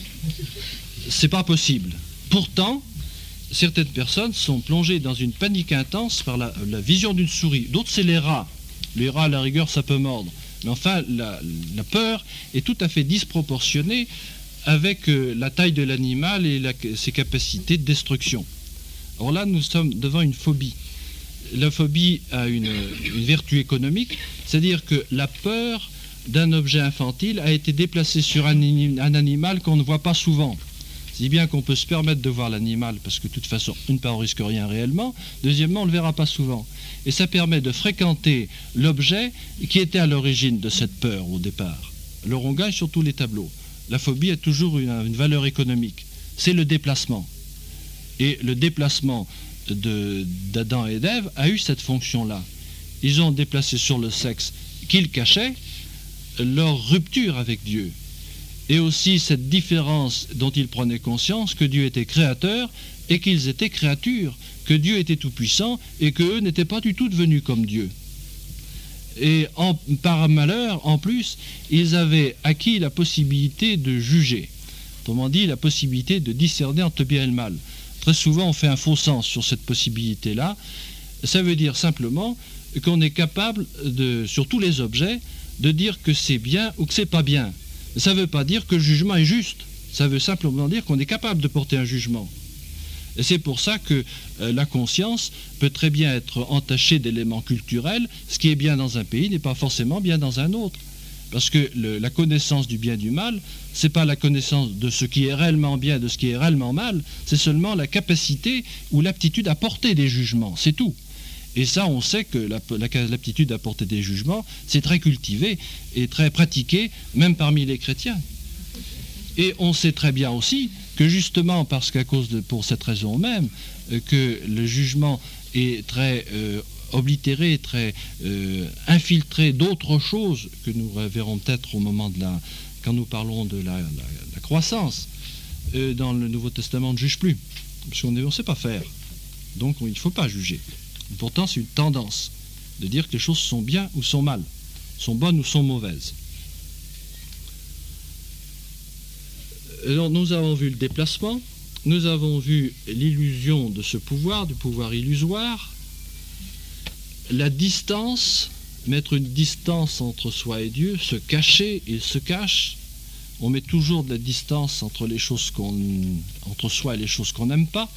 C'est pas possible. Pourtant, certaines personnes sont plongées dans une panique intense par la, la vision d'une souris. D'autres, c'est les rats. Les rats, à la rigueur, ça peut mordre. Mais enfin, la, la peur est tout à fait disproportionnée avec euh, la taille de l'animal et la, ses capacités de destruction. Or là, nous sommes devant une phobie. La phobie a une, une vertu économique, c'est-à-dire que la peur d'un objet infantile a été déplacée sur un, un animal qu'on ne voit pas souvent. Si bien qu'on peut se permettre de voir l'animal, parce que de toute façon, d'une part, on risque rien réellement, deuxièmement, on ne le verra pas souvent. Et ça permet de fréquenter l'objet qui était à l'origine de cette peur au départ. Alors on gagne sur tous les tableaux. La phobie a toujours une, une valeur économique. C'est le déplacement. Et le déplacement de, d'Adam et d'Ève a eu cette fonction-là. Ils ont déplacé sur le sexe qu'ils cachaient leur rupture avec Dieu. Et aussi cette différence dont ils prenaient conscience que Dieu était créateur et qu'ils étaient créatures, que Dieu était tout-puissant et qu'eux n'étaient pas du tout devenus comme Dieu. Et en, par malheur, en plus, ils avaient acquis la possibilité de juger. Autrement dit, la possibilité de discerner entre le bien et le mal. Très souvent, on fait un faux sens sur cette possibilité-là. Ça veut dire simplement qu'on est capable, de, sur tous les objets, de dire que c'est bien ou que c'est pas bien. Ça ne veut pas dire que le jugement est juste. Ça veut simplement dire qu'on est capable de porter un jugement. Et c'est pour ça que euh, la conscience peut très bien être entachée d'éléments culturels. Ce qui est bien dans un pays n'est pas forcément bien dans un autre. Parce que le, la connaissance du bien et du mal, ce n'est pas la connaissance de ce qui est réellement bien et de ce qui est réellement mal, c'est seulement la capacité ou l'aptitude à porter des jugements, c'est tout. Et ça, on sait que la, la, l'aptitude à porter des jugements, c'est très cultivé et très pratiqué, même parmi les chrétiens. Et on sait très bien aussi que justement, parce qu'à cause de, pour cette raison même, euh, que le jugement est très euh, oblitéré, très euh, infiltré d'autres choses que nous verrons peut-être au moment de la, quand nous parlons de la, la, la croissance. Euh, dans le Nouveau Testament, on ne juge plus, parce qu'on ne sait pas faire. Donc on, il ne faut pas juger. Pourtant, c'est une tendance de dire que les choses sont bien ou sont mal, sont bonnes ou sont mauvaises. Alors, nous avons vu le déplacement, nous avons vu l'illusion de ce pouvoir, du pouvoir illusoire, la distance, mettre une distance entre soi et Dieu, se cacher, il se cache. On met toujours de la distance entre les choses qu'on, entre soi et les choses qu'on n'aime pas.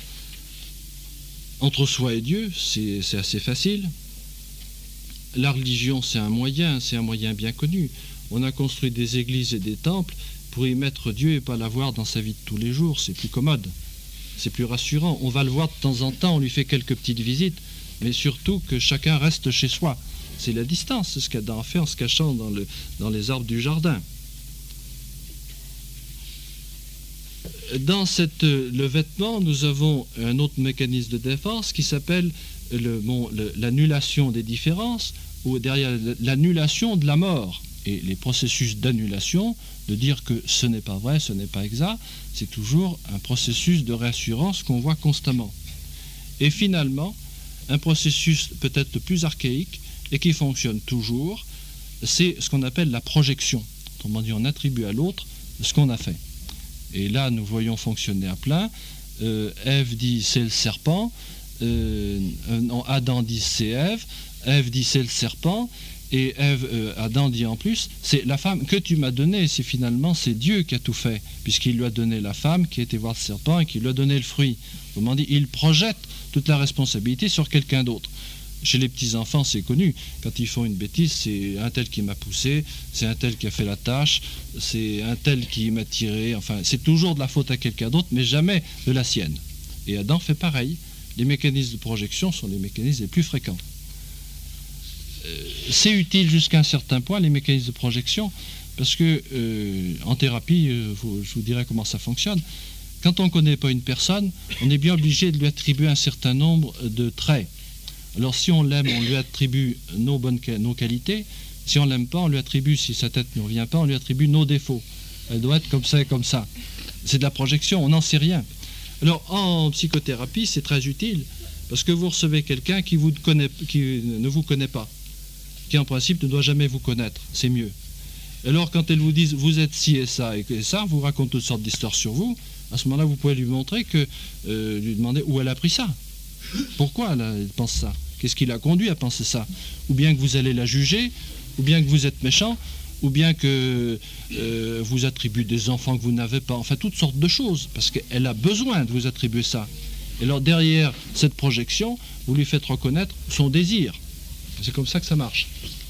Entre soi et Dieu, c'est, c'est assez facile. La religion, c'est un moyen, c'est un moyen bien connu. On a construit des églises et des temples pour y mettre Dieu et pas l'avoir dans sa vie de tous les jours. C'est plus commode, c'est plus rassurant. On va le voir de temps en temps, on lui fait quelques petites visites, mais surtout que chacun reste chez soi. C'est la distance, c'est ce qu'Adam a fait en se cachant dans, le, dans les arbres du jardin. Dans cette, le vêtement, nous avons un autre mécanisme de défense qui s'appelle le, bon, le, l'annulation des différences, ou derrière l'annulation de la mort. Et les processus d'annulation, de dire que ce n'est pas vrai, ce n'est pas exact, c'est toujours un processus de réassurance qu'on voit constamment. Et finalement, un processus peut-être le plus archaïque et qui fonctionne toujours, c'est ce qu'on appelle la projection. Autrement dit, on attribue à l'autre ce qu'on a fait. Et là, nous voyons fonctionner à plein. Euh, Ève dit c'est le serpent, euh, non, Adam dit c'est Ève, Ève dit c'est le serpent, et Ève, euh, Adam dit en plus c'est la femme que tu m'as donnée. C'est finalement c'est Dieu qui a tout fait, puisqu'il lui a donné la femme qui était voir le serpent et qui lui a donné le fruit. Autrement dit, il projette toute la responsabilité sur quelqu'un d'autre. Chez les petits-enfants, c'est connu. Quand ils font une bêtise, c'est un tel qui m'a poussé, c'est un tel qui a fait la tâche, c'est un tel qui m'a tiré. Enfin, c'est toujours de la faute à quelqu'un d'autre, mais jamais de la sienne. Et Adam fait pareil. Les mécanismes de projection sont les mécanismes les plus fréquents. Euh, c'est utile jusqu'à un certain point, les mécanismes de projection, parce que euh, en thérapie, euh, vous, je vous dirai comment ça fonctionne. Quand on ne connaît pas une personne, on est bien obligé de lui attribuer un certain nombre de traits. Alors si on l'aime, on lui attribue nos bonnes nos qualités. Si on ne l'aime pas, on lui attribue, si sa tête ne revient pas, on lui attribue nos défauts. Elle doit être comme ça et comme ça. C'est de la projection, on n'en sait rien. Alors en psychothérapie, c'est très utile, parce que vous recevez quelqu'un qui, vous connaît, qui ne vous connaît pas, qui en principe ne doit jamais vous connaître, c'est mieux. Alors quand elle vous dit vous êtes ci et ça et ça, vous raconte toutes sortes d'histoires sur vous, à ce moment-là vous pouvez lui montrer que, euh, lui demander où elle a pris ça. Pourquoi elle, elle pense ça? Qu'est-ce qui l'a conduit à penser ça? Ou bien que vous allez la juger, ou bien que vous êtes méchant, ou bien que euh, vous attribuez des enfants que vous n'avez pas, enfin toutes sortes de choses, parce qu'elle a besoin de vous attribuer ça. Et alors derrière cette projection, vous lui faites reconnaître son désir. C'est comme ça que ça marche.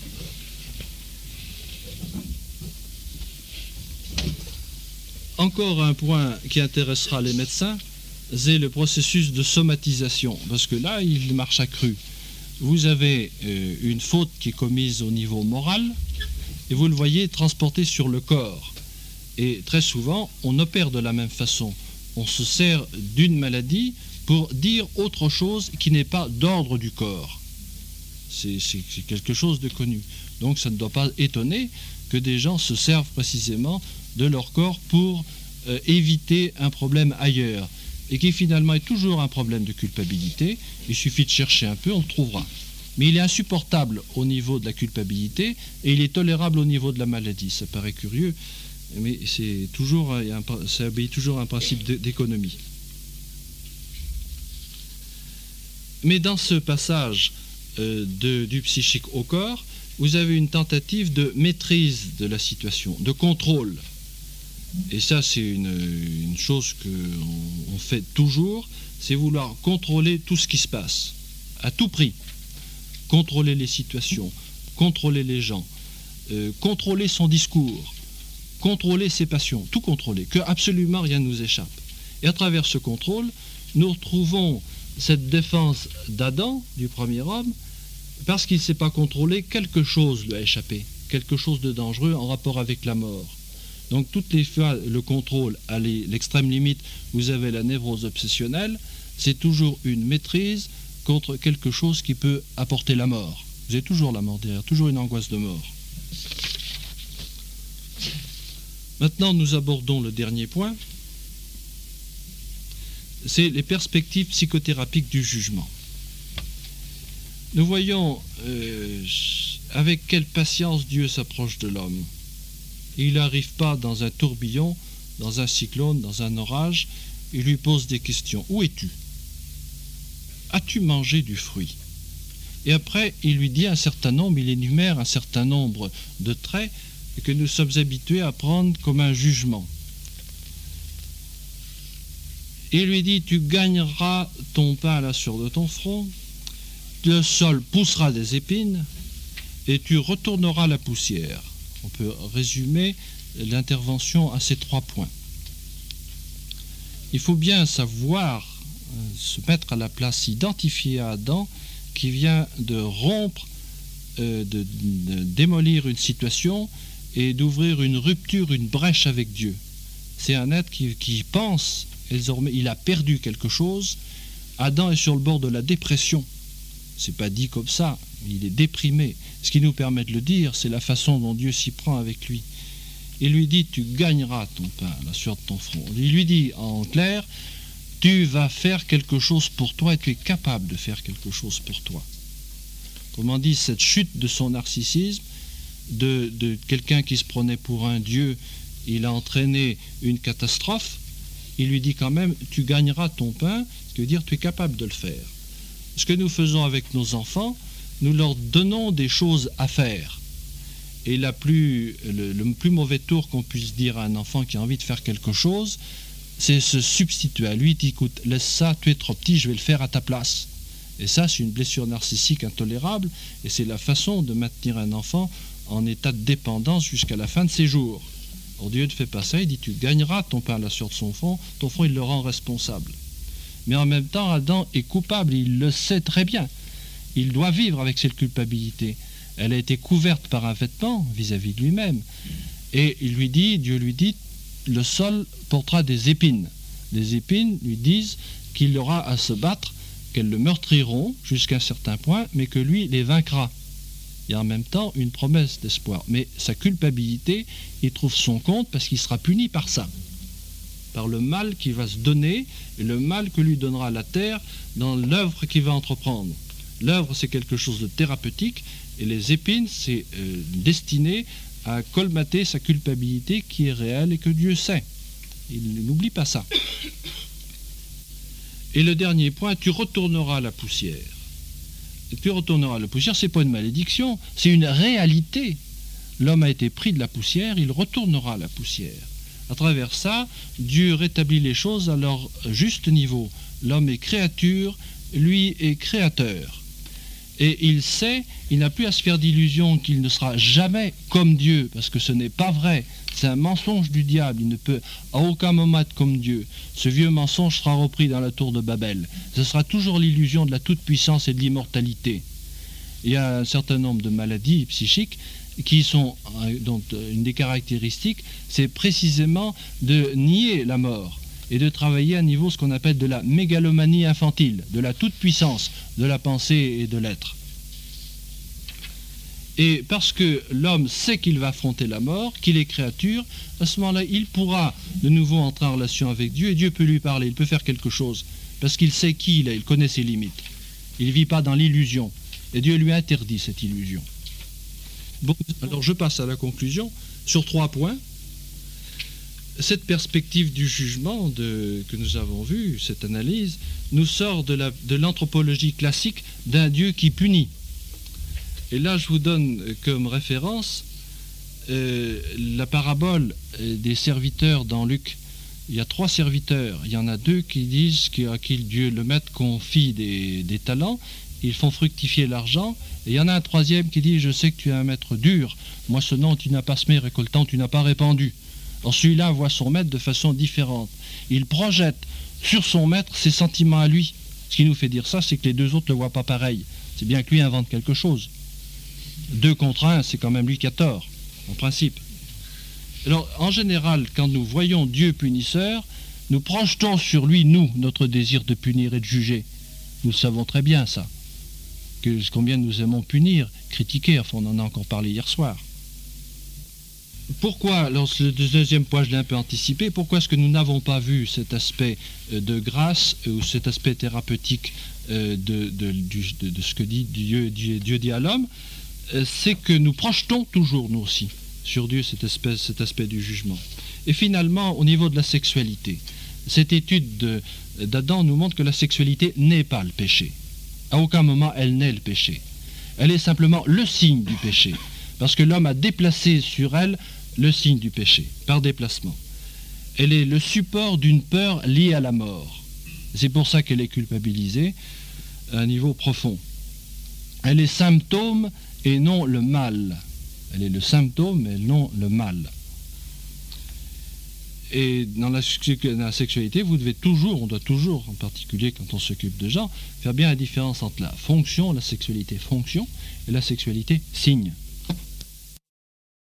Encore un point qui intéressera les médecins, c'est le processus de somatisation, parce que là, il marche à cru. Vous avez euh, une faute qui est commise au niveau moral, et vous le voyez transporté sur le corps. Et très souvent, on opère de la même façon. On se sert d'une maladie pour dire autre chose qui n'est pas d'ordre du corps. C'est quelque chose de connu. Donc ça ne doit pas étonner que des gens se servent précisément de leur corps pour euh, éviter un problème ailleurs. Et qui finalement est toujours un problème de culpabilité. Il suffit de chercher un peu, on le trouvera. Mais il est insupportable au niveau de la culpabilité et il est tolérable au niveau de la maladie. Ça paraît curieux, mais c'est toujours, ça obéit toujours à un principe d'économie. Mais dans ce passage euh, de, du psychique au corps, vous avez une tentative de maîtrise de la situation, de contrôle. Et ça, c'est une, une chose qu'on on fait toujours, c'est vouloir contrôler tout ce qui se passe, à tout prix. Contrôler les situations, contrôler les gens, euh, contrôler son discours, contrôler ses passions, tout contrôler, que absolument rien ne nous échappe. Et à travers ce contrôle, nous retrouvons cette défense d'Adam, du premier homme, parce qu'il ne s'est pas contrôlé, quelque chose lui a échappé, quelque chose de dangereux en rapport avec la mort. Donc toutes les fois, le contrôle à l'extrême limite, vous avez la névrose obsessionnelle, c'est toujours une maîtrise contre quelque chose qui peut apporter la mort. Vous avez toujours la mort derrière, toujours une angoisse de mort. Maintenant, nous abordons le dernier point, c'est les perspectives psychothérapiques du jugement. Nous voyons euh, avec quelle patience Dieu s'approche de l'homme. Il n'arrive pas dans un tourbillon, dans un cyclone, dans un orage, il lui pose des questions. Où es-tu? As-tu mangé du fruit? Et après, il lui dit un certain nombre, il énumère un certain nombre de traits que nous sommes habitués à prendre comme un jugement. Et il lui dit, tu gagneras ton pain à la sueur de ton front, le sol poussera des épines, et tu retourneras la poussière. On peut résumer l'intervention à ces trois points. Il faut bien savoir euh, se mettre à la place, s'identifier à Adam qui vient de rompre, euh, de, de démolir une situation et d'ouvrir une rupture, une brèche avec Dieu. C'est un être qui, qui pense, désormais, il a perdu quelque chose. Adam est sur le bord de la dépression. C'est pas dit comme ça, il est déprimé. Ce qui nous permet de le dire, c'est la façon dont Dieu s'y prend avec lui. Il lui dit, tu gagneras ton pain, la sueur de ton front. Il lui dit en clair, tu vas faire quelque chose pour toi et tu es capable de faire quelque chose pour toi. Autrement dit, cette chute de son narcissisme, de, de quelqu'un qui se prenait pour un dieu, il a entraîné une catastrophe. Il lui dit quand même, tu gagneras ton pain, ce qui veut dire tu es capable de le faire. Ce que nous faisons avec nos enfants, nous leur donnons des choses à faire. Et la plus, le, le plus mauvais tour qu'on puisse dire à un enfant qui a envie de faire quelque chose, c'est se substituer à lui, dit, écoute, laisse ça, tu es trop petit, je vais le faire à ta place. Et ça, c'est une blessure narcissique intolérable, et c'est la façon de maintenir un enfant en état de dépendance jusqu'à la fin de ses jours. Or, Dieu ne fait pas ça, il dit tu gagneras ton pain à la sueur de son front, ton front il le rend responsable. Mais en même temps, Adam est coupable, il le sait très bien. Il doit vivre avec cette culpabilité. Elle a été couverte par un vêtement vis-à-vis de lui-même. Et il lui dit, Dieu lui dit, le sol portera des épines. Les épines lui disent qu'il aura à se battre, qu'elles le meurtriront jusqu'à un certain point, mais que lui les vaincra. Il y a en même temps une promesse d'espoir. Mais sa culpabilité, il trouve son compte parce qu'il sera puni par ça, par le mal qu'il va se donner et le mal que lui donnera la terre dans l'œuvre qu'il va entreprendre. L'œuvre, c'est quelque chose de thérapeutique, et les épines, c'est euh, destiné à colmater sa culpabilité qui est réelle et que Dieu sait. Il n'oublie pas ça. Et le dernier point, tu retourneras à la poussière. Et tu retourneras à la poussière, c'est pas une malédiction, c'est une réalité. L'homme a été pris de la poussière, il retournera à la poussière. À travers ça, Dieu rétablit les choses à leur juste niveau. L'homme est créature, lui est créateur. Et il sait, il n'a plus à se faire d'illusions qu'il ne sera jamais comme Dieu, parce que ce n'est pas vrai. C'est un mensonge du diable, il ne peut à aucun moment être comme Dieu. Ce vieux mensonge sera repris dans la tour de Babel. Ce sera toujours l'illusion de la toute-puissance et de l'immortalité. Il y a un certain nombre de maladies psychiques qui sont, dont une des caractéristiques, c'est précisément de nier la mort et de travailler à niveau ce qu'on appelle de la mégalomanie infantile, de la toute-puissance de la pensée et de l'être. Et parce que l'homme sait qu'il va affronter la mort, qu'il est créature, à ce moment-là, il pourra de nouveau entrer en relation avec Dieu, et Dieu peut lui parler, il peut faire quelque chose, parce qu'il sait qui il est, il connaît ses limites. Il ne vit pas dans l'illusion, et Dieu lui interdit cette illusion. Bon, alors je passe à la conclusion sur trois points. Cette perspective du jugement de, que nous avons vu, cette analyse, nous sort de, la, de l'anthropologie classique d'un Dieu qui punit. Et là, je vous donne comme référence euh, la parabole des serviteurs dans Luc. Il y a trois serviteurs. Il y en a deux qui disent qu'à qui Dieu, le maître, confie des, des talents. Ils font fructifier l'argent. Et il y en a un troisième qui dit « Je sais que tu es un maître dur. Moissonnant, tu n'as pas semé, récoltant, tu n'as pas répandu. » Alors celui-là voit son maître de façon différente. Il projette sur son maître ses sentiments à lui. Ce qui nous fait dire ça, c'est que les deux autres ne le voient pas pareil. C'est bien que lui invente quelque chose. Deux contre un, c'est quand même lui qui a tort, en principe. Alors, en général, quand nous voyons Dieu punisseur, nous projetons sur lui, nous, notre désir de punir et de juger. Nous savons très bien ça. Que combien nous aimons punir, critiquer, enfin on en a encore parlé hier soir. Pourquoi, alors le deuxième point je l'ai un peu anticipé, pourquoi est-ce que nous n'avons pas vu cet aspect de grâce ou cet aspect thérapeutique de, de, de, de ce que dit Dieu, Dieu, Dieu dit à l'homme? C'est que nous projetons toujours, nous aussi, sur Dieu cette espèce, cet aspect du jugement. Et finalement, au niveau de la sexualité, cette étude de, d'Adam nous montre que la sexualité n'est pas le péché. À aucun moment elle n'est le péché. Elle est simplement le signe du péché, parce que l'homme a déplacé sur elle le signe du péché, par déplacement. Elle est le support d'une peur liée à la mort. C'est pour ça qu'elle est culpabilisée à un niveau profond. Elle est symptôme et non le mal. Elle est le symptôme et non le mal. Et dans la, dans la sexualité, vous devez toujours, on doit toujours, en particulier quand on s'occupe de gens, faire bien la différence entre la fonction, la sexualité fonction, et la sexualité signe.